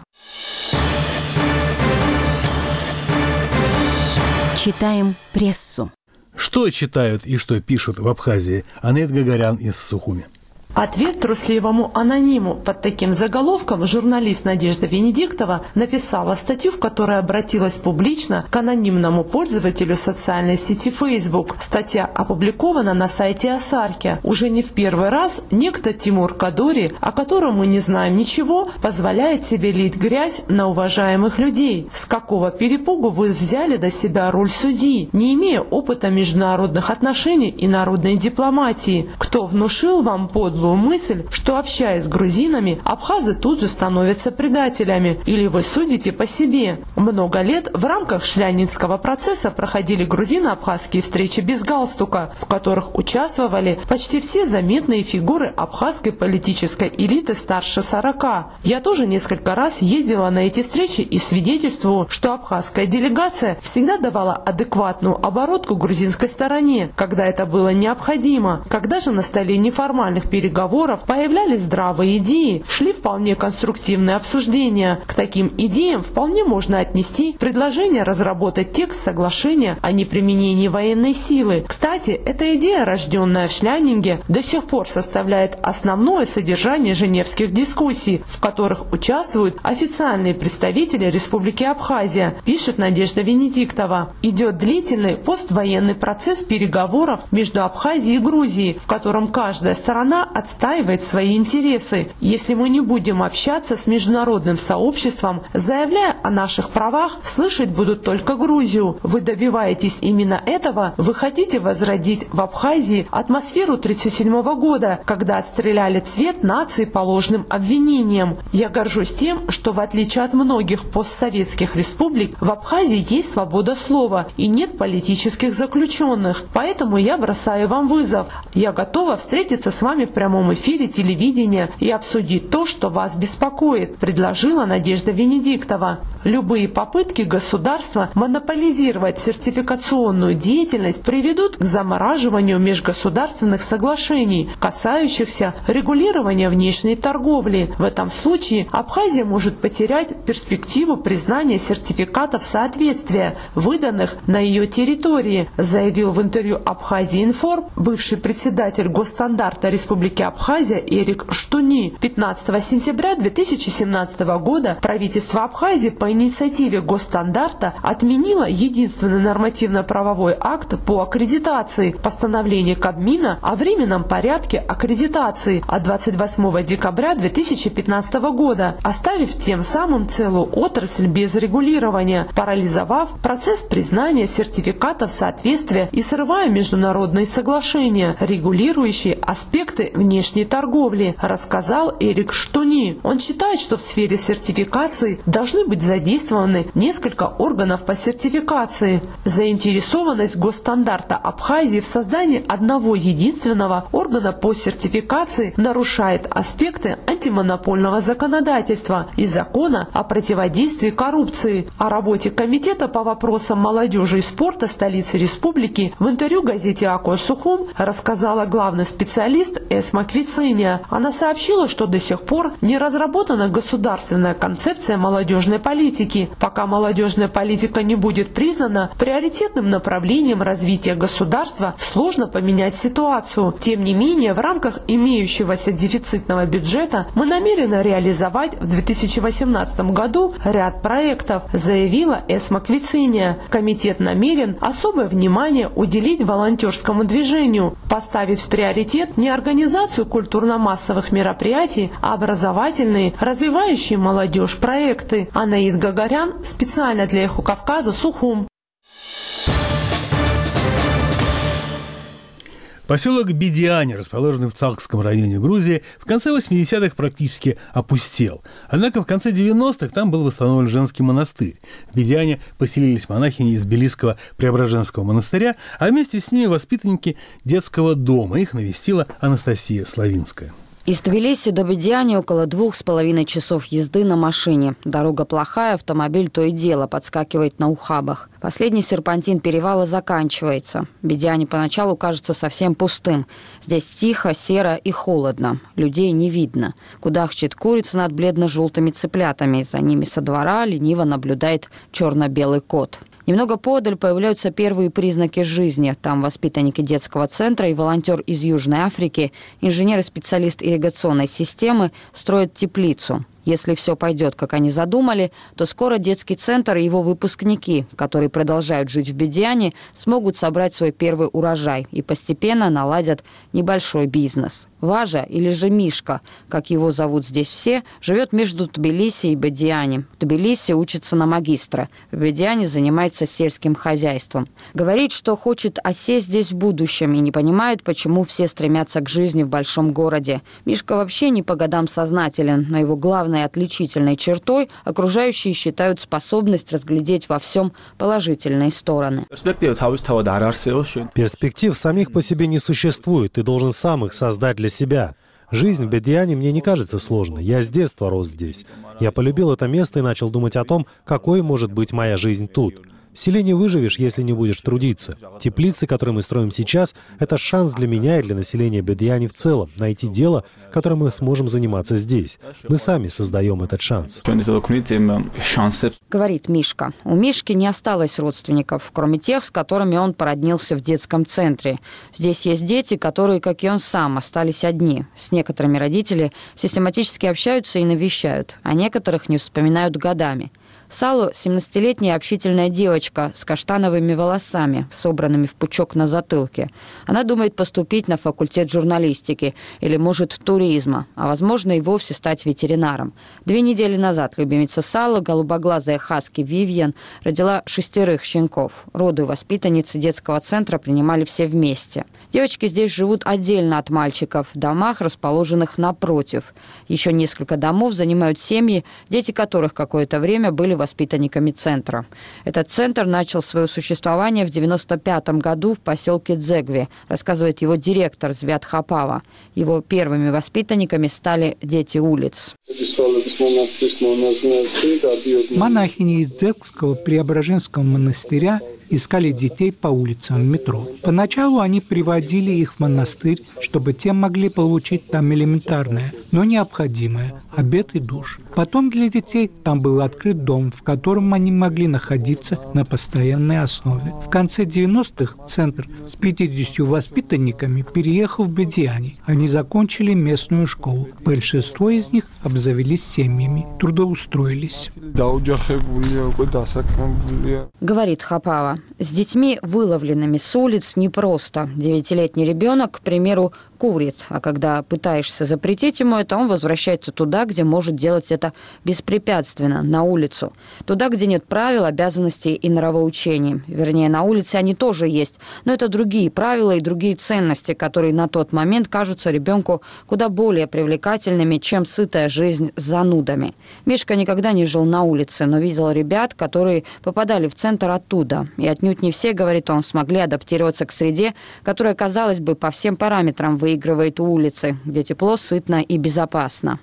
Читаем прессу. Что читают и что пишут в Абхазии? Анет Гагарян из Сухуми. Ответ трусливому анониму. Под таким заголовком журналист Надежда Венедиктова написала статью, в которой обратилась публично к анонимному пользователю социальной сети Facebook. Статья опубликована на сайте Асарки. Уже не в первый раз некто Тимур Кадори, о котором мы не знаем ничего, позволяет себе лить грязь на уважаемых людей. С какого перепугу вы взяли на себя роль судьи, не имея опыта международных отношений и народной дипломатии? Кто внушил вам подлую мысль, что, общаясь с грузинами, абхазы тут же становятся предателями, или вы судите по себе? Много лет в рамках Шлянинского процесса проходили грузино-абхазские встречи без галстука, в которых участвовали почти все заметные фигуры абхазской политической элиты старше сорока. Я тоже несколько раз ездила на эти встречи и свидетельствую, что абхазская делегация всегда давала адекватную оборотку грузинской стороне, когда это было необходимо. Когда же на столе неформальных переговоров появлялись здравые идеи, шли вполне конструктивные обсуждения. К таким идеям вполне можно отнести предложение разработать текст соглашения о неприменении военной силы. Кстати, эта идея, рожденная в Шлянинге, до сих пор составляет основное содержание женевских дискуссий, в которых участвуют официальные представители Республики Абхазия, пишет Надежда Венедиктова. Идет длительный поствоенный процесс переговоров между Абхазией и Грузией, в котором каждая сторона отстаивает свои интересы. Если мы не будем общаться с международным сообществом, заявляя о наших правах, слышать будут только Грузию. Вы добиваетесь именно этого? Вы хотите возродить в Абхазии атмосферу тридцать седьмого года, когда отстреляли цвет нации по ложным обвинениям? Я горжусь тем, что в отличие от многих постсоветских республик, в Абхазии есть свобода слова и нет политических заключенных. Поэтому я бросаю вам вызов. Я готова встретиться с вами в прямом эфире телевидения и обсудить то, что вас беспокоит, предложила Надежда Венедиктова. Любые попытки государства монополизировать сертификационную деятельность приведут к замораживанию межгосударственных соглашений, касающихся регулирования внешней торговли. В этом случае Абхазия может потерять перспективу признания сертификатов соответствия, выданных на ее территории, заявил в интервью Абхазия-Информ бывший председатель Госстандарта Республики Абхазия Эрик Штуни. пятнадцатого сентября две тысячи семнадцатого года правительство Абхазии по инициативе Госстандарта отменило единственный нормативно-правовой акт по аккредитации – постановление Кабмина о временном порядке аккредитации от двадцать восьмого декабря две тысячи пятнадцатого года, оставив тем самым целую отрасль без регулирования, парализовав процесс признания сертификатов соответствия и срывая международные соглашения, регулирующие аспекты внешней торговли, рассказал Эрик Штуни. Он считает, что в сфере сертификации должны быть задействованы несколько органов по сертификации. Заинтересованность Госстандарта Абхазии в создании одного единственного органа по сертификации нарушает аспекты антимонопольного законодательства и закона о противодействии коррупции. О работе комитета по вопросам молодежи и спорта столицы республики в интервью газете «Ако Сухум» рассказала главный специалист эс Эсма Квициния. Она сообщила, что до сих пор не разработана государственная концепция молодежной политики. Пока молодежная политика не будет признана приоритетным направлением развития государства, сложно поменять ситуацию. Тем не менее, в рамках имеющегося дефицитного бюджета мы намерены реализовать в две тысячи восемнадцатом году ряд проектов, заявила Эсма Квициния. Комитет намерен особое внимание уделить волонтерскому движению, поставить в приоритет не организацию культурно-массовых мероприятий, а образовательные, развивающие молодежь проекты. Анаид Гагарян специально для Эхо Кавказа, Сухум. Поселок Бедиани, расположенный в Цалкском районе Грузии, в конце восьмидесятых практически опустел. Однако в конце девяностых там был восстановлен женский монастырь. В Бедиане поселились монахини из Тбилисского Преображенского монастыря, а вместе с ними воспитанники детского дома. Их навестила Анастасия Славинская. Из Тбилиси до Бедиани около двух с половиной часов езды на машине. Дорога плохая, автомобиль то и дело подскакивает на ухабах. Последний серпантин перевала заканчивается. Бедиани поначалу кажется совсем пустым. Здесь тихо, серо и холодно. Людей не видно. Кудахчет курица над бледно-желтыми цыплятами. За ними со двора лениво наблюдает черно-белый кот. Немного подаль появляются первые признаки жизни. Там воспитанники детского центра и волонтер из Южной Африки, инженер и специалист ирригационной системы, строят теплицу. Если все пойдет, как они задумали, то скоро детский центр и его выпускники, которые продолжают жить в Бедиани, смогут собрать свой первый урожай и постепенно наладят небольшой бизнес. Важа, или же Мишка, как его зовут здесь все, живет между Тбилиси и Бедиани. В Тбилиси учится на магистра. В Бедиани занимается сельским хозяйством. Говорит, что хочет осесть здесь в будущем и не понимает, почему все стремятся к жизни в большом городе. Мишка вообще не по годам сознателен, но его главной отличительной чертой окружающие считают способность разглядеть во всем положительные стороны. Перспектив самих по себе не существует, ты должен сам их создать для себя. Жизнь в Бедиани мне не кажется сложной. Я с детства рос здесь. Я полюбил это место и начал думать о том, какой может быть моя жизнь тут. В селе не выживешь, если не будешь трудиться. Теплицы, которые мы строим сейчас, это шанс для меня и для населения Бедиани в целом найти дело, которым мы сможем заниматься здесь. Мы сами создаем этот шанс. Говорит Мишка. У Мишки не осталось родственников, кроме тех, с которыми он породнился в детском центре. Здесь есть дети, которые, как и он сам, остались одни. С некоторыми родители систематически общаются и навещают, а некоторых не вспоминают годами. Салу – семнадцатилетняя общительная девочка с каштановыми волосами, собранными в пучок на затылке. Она думает поступить на факультет журналистики или, может, туризма, а, возможно, и вовсе стать ветеринаром. Две недели назад любимица Сала, голубоглазая хаски Вивьен, родила шестерых щенков. Роды воспитанницы детского центра принимали все вместе. Девочки здесь живут отдельно от мальчиков, в домах, расположенных напротив. Еще несколько домов занимают семьи, дети которых какое-то время были воспитанниками центра. Этот центр начал свое существование в девяносто пятом году в поселке Дзегви, рассказывает его директор Звят Хапава. Его первыми воспитанниками стали дети улиц. Монахини из Дзегского Преображенского монастыря искали детей по улицам в метро. Поначалу они приводили их в монастырь, чтобы те могли получить там элементарное, но необходимое – обед и душ. Потом для детей там был открыт дом, в котором они могли находиться на постоянной основе. В конце девяностых центр с пятьюдесятью воспитанниками переехал в Бедиани. Они закончили местную школу. Большинство из них обзавелись семьями, трудоустроились. Говорит Хапава. С детьми, выловленными с улиц, непросто. Девятилетний ребенок, к примеру, курит, а когда пытаешься запретить ему это, он возвращается туда, где может делать это беспрепятственно, на улицу. Туда, где нет правил, обязанностей и нравоучений. Вернее, на улице они тоже есть, но это другие правила и другие ценности, которые на тот момент кажутся ребенку куда более привлекательными, чем сытая жизнь с занудами. Мишка никогда не жил на улице, но видел ребят, которые попадали в центр оттуда. И отнюдь не все, говорит он, смогли адаптироваться к среде, которая, казалось бы, по всем параметрам выигрывает у улицы, где тепло, сытно и безопасно.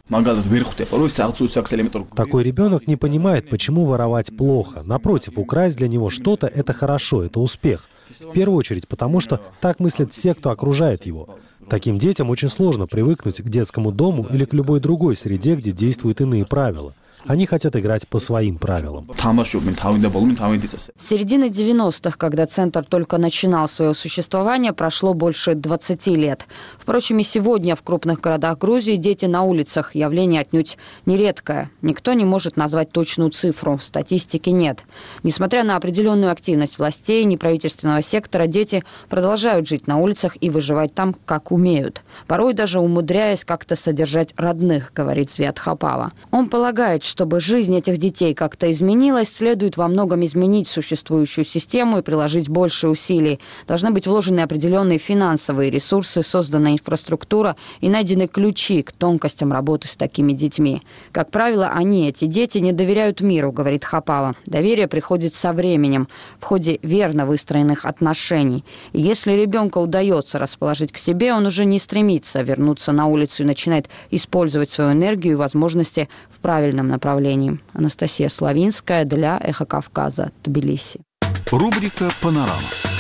Такой ребенок не понимает, почему воровать плохо. Напротив, украсть для него что-то – это хорошо, это успех. В первую очередь, потому что так мыслят все, кто окружает его. Таким детям очень сложно привыкнуть к детскому дому или к любой другой среде, где действуют иные правила. Они хотят играть по своим правилам. С середины девяностых, когда Центр только начинал свое существование, прошло больше двадцати лет. Впрочем, и сегодня в крупных городах Грузии дети на улицах – явление отнюдь нередкое. Никто не может назвать точную цифру, статистики нет. Несмотря на определенную активность властей, неправительственного сектора, дети продолжают жить на улицах и выживать там, как умеют. Порой даже умудряясь как-то содержать родных, говорит Свят Хапава. Он полагает, чтобы жизнь этих детей как-то изменилась, следует во многом изменить существующую систему и приложить больше усилий. Должны быть вложены определенные финансовые ресурсы, создана инфраструктура и найдены ключи к тонкостям работы с такими детьми. Как правило, они, эти дети, не доверяют миру, говорит Хапава. Доверие приходит со временем, в ходе верно выстроенных отношений. И если ребенка удается расположить к себе, он уже не стремится вернуться на улицу и начинает использовать свою энергию и возможности в правильном направлении. Анастасия Славинская для «Эхо Кавказа», Тбилиси. Рубрика «Панорама».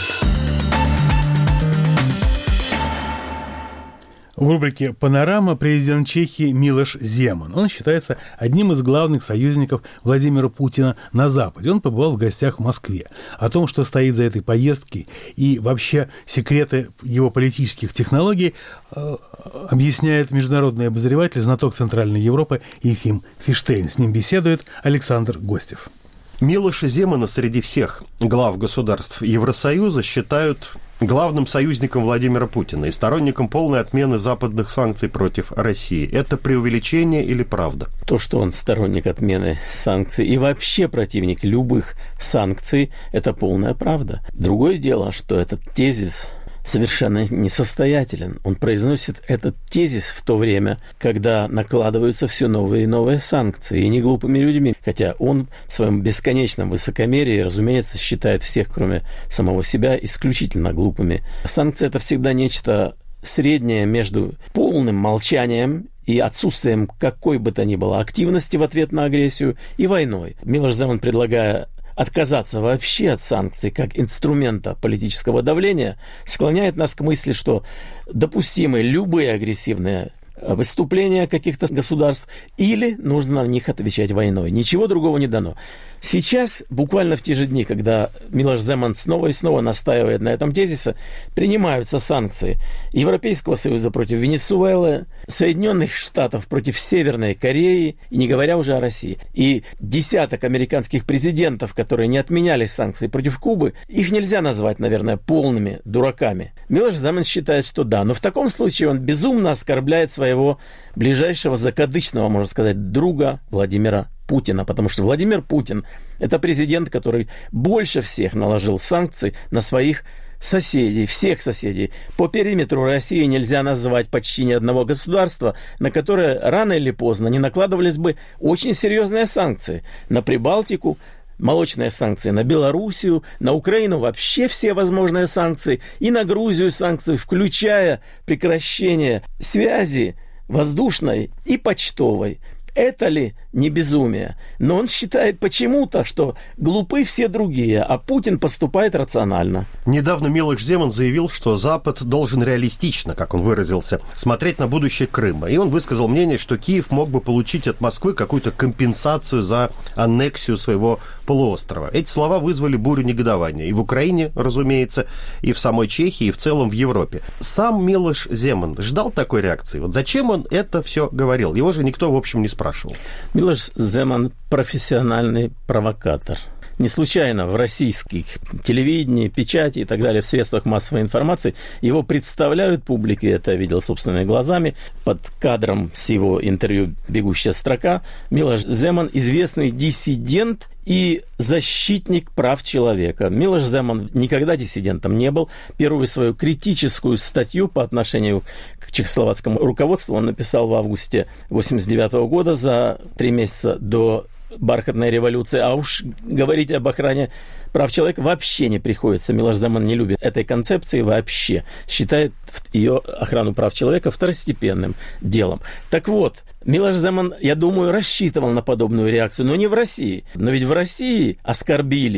В рубрике «Панорама» президент Чехии Милош Земан. Он считается одним из главных союзников Владимира Путина на Западе. Он побывал в гостях в Москве. О том, что стоит за этой поездкой и вообще секреты его политических технологий, э, объясняет международный обозреватель, знаток Центральной Европы Ефим Фиштейн. С ним беседует Александр Гостев. Милоша Земана среди всех глав государств Евросоюза считают главным союзником Владимира Путина и сторонником полной отмены западных санкций против России. Это преувеличение или правда? То, что он сторонник отмены санкций и вообще противник любых санкций, это полная правда. Другое дело, что этот тезис совершенно несостоятелен. Он произносит этот тезис в то время, когда накладываются все новые и новые санкции, и не глупыми людьми. Хотя он в своем бесконечном высокомерии, разумеется, считает всех, кроме самого себя, исключительно глупыми. Санкции – это всегда нечто среднее между полным молчанием и отсутствием какой бы то ни было активности в ответ на агрессию и войной. Милош Земан, предлагая отказаться вообще от санкций как инструмента политического давления, склоняет нас к мысли, что допустимы любые агрессивные выступления каких-то государств, или нужно на них отвечать войной. Ничего другого не дано. Сейчас, буквально в те же дни, когда Милош Земан снова и снова настаивает на этом тезисе, принимаются санкции Европейского Союза против Венесуэлы, Соединенных Штатов против Северной Кореи, и не говоря уже о России. И десяток американских президентов, которые не отменяли санкции против Кубы, их нельзя назвать, наверное, полными дураками. Милош Земан считает, что да, но в таком случае он безумно оскорбляет своего ближайшего закадычного, можно сказать, друга Владимира Путина, потому что Владимир Путин – это президент, который больше всех наложил санкций на своих соседей, всех соседей. По периметру России нельзя назвать почти ни одного государства, на которое рано или поздно не накладывались бы очень серьезные санкции. На Прибалтику молочные санкции, на Белоруссию, на Украину вообще все возможные санкции, и на Грузию санкции, включая прекращение связи воздушной и почтовой. Это ли не безумие? Но он считает почему-то, что глупы все другие, а Путин поступает рационально. Недавно Милош Земан заявил, что Запад должен реалистично, как он выразился, смотреть на будущее Крыма. И он высказал мнение, что Киев мог бы получить от Москвы какую-то компенсацию за аннексию своего полуострова. Эти слова вызвали бурю негодования. И в Украине, разумеется, и в самой Чехии, и в целом в Европе. Сам Милош Земан ждал такой реакции. Вот зачем он это все говорил? Его же никто, в общем, не спрашивал. Милош Земан – профессиональный провокатор. Не случайно в российских телевидении, печати и так далее, в средствах массовой информации его представляют публике, это я видел собственными глазами, под кадром с его интервью «Бегущая строка». Милош Земан – известный диссидент и защитник прав человека. Милош Земан никогда диссидентом не был. Первую свою критическую статью по отношению к чехословацкому руководству он написал в августе восемьдесят девятого года, за три месяца до бархатной революции, а уж говорить об охране прав человека вообще не приходится. Милош Земан не любит этой концепции вообще, считает ее охрану прав человека второстепенным делом. Так вот, Милош Земан, я думаю, рассчитывал на подобную реакцию, но не в России. Но ведь в России оскорбились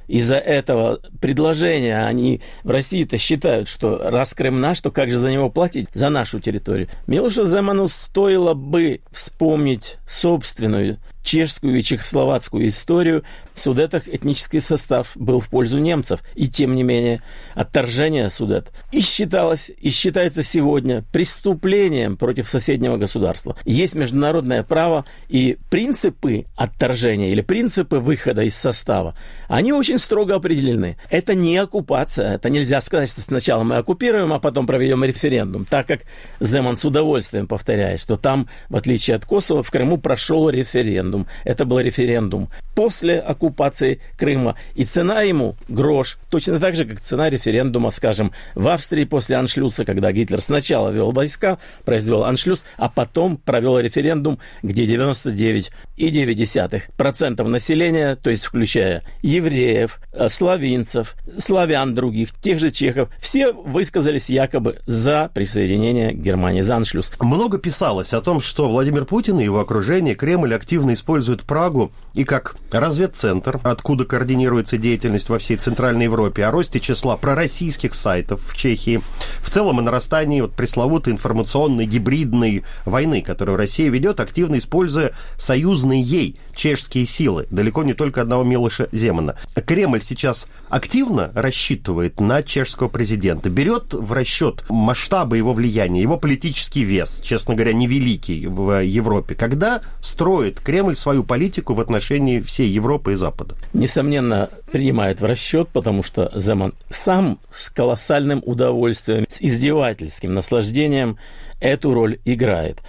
из-за этого предложения они в России-то считают, что раз Крым наш, то как же за него платить, за нашу территорию. Милошу Земану стоило бы вспомнить собственную чешскую и чехословацкую историю. В Судетах этнический состав был в пользу немцев. И тем не менее, отторжение Судет и считалось, и считается сегодня преступлением против соседнего государства. Есть международное право, и принципы отторжения или принципы выхода из состава, они очень строго определены. Это не оккупация. Это нельзя сказать, что сначала мы оккупируем, а потом проведем референдум. Так как Земан с удовольствием повторяет, что там, в отличие от Косово, в Крыму прошел референдум. Это был референдум после оккупации Крыма. И цена ему грош. Точно так же, как цена референдума, скажем, в Австрии после аншлюса, когда Гитлер сначала вел войска, произвел аншлюс, а потом провел референдум, где девяносто девять целых девять десятых процента населения, то есть включая евреев, славянцев, славян других, тех же чехов, все высказались якобы за присоединение Германии, за аншлюс. Много писалось о том, что Владимир Путин и его окружение, Кремль активно используют Прагу и как разведцентр, откуда координируется деятельность во всей Центральной Европе, о росте числа пророссийских сайтов в Чехии, в целом о нарастании вот пресловутой информационной гибридной войны, которую Россия ведет, активно используя союзные ей чешские силы, далеко не только одного Милоша Земана. Кремль сейчас активно рассчитывает на чешского президента, берет в расчет масштабы его влияния, его политический вес, честно говоря, невеликий в Европе, когда строит Кремль свою политику в отношении всей Европы и Запада. Несомненно, принимает в расчет, потому что Земан сам с колоссальным удовольствием, с издевательским наслаждением эту роль играет.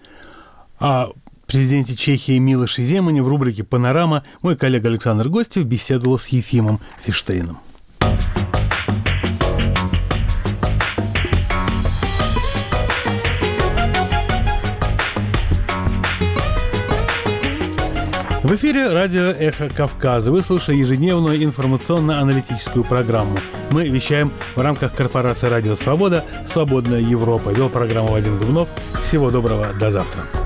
А президенте Чехии Милоше Земане в рубрике «Панорама» мой коллега Александр Гостев беседовал с Ефимом Фиштейном. В эфире радио «Эхо Кавказа». Вы слушаете ежедневную информационно-аналитическую программу. Мы вещаем в рамках корпорации «Радио Свобода» «Свободная Европа». Вел программу Вадим Дубнов. Всего доброго, до завтра.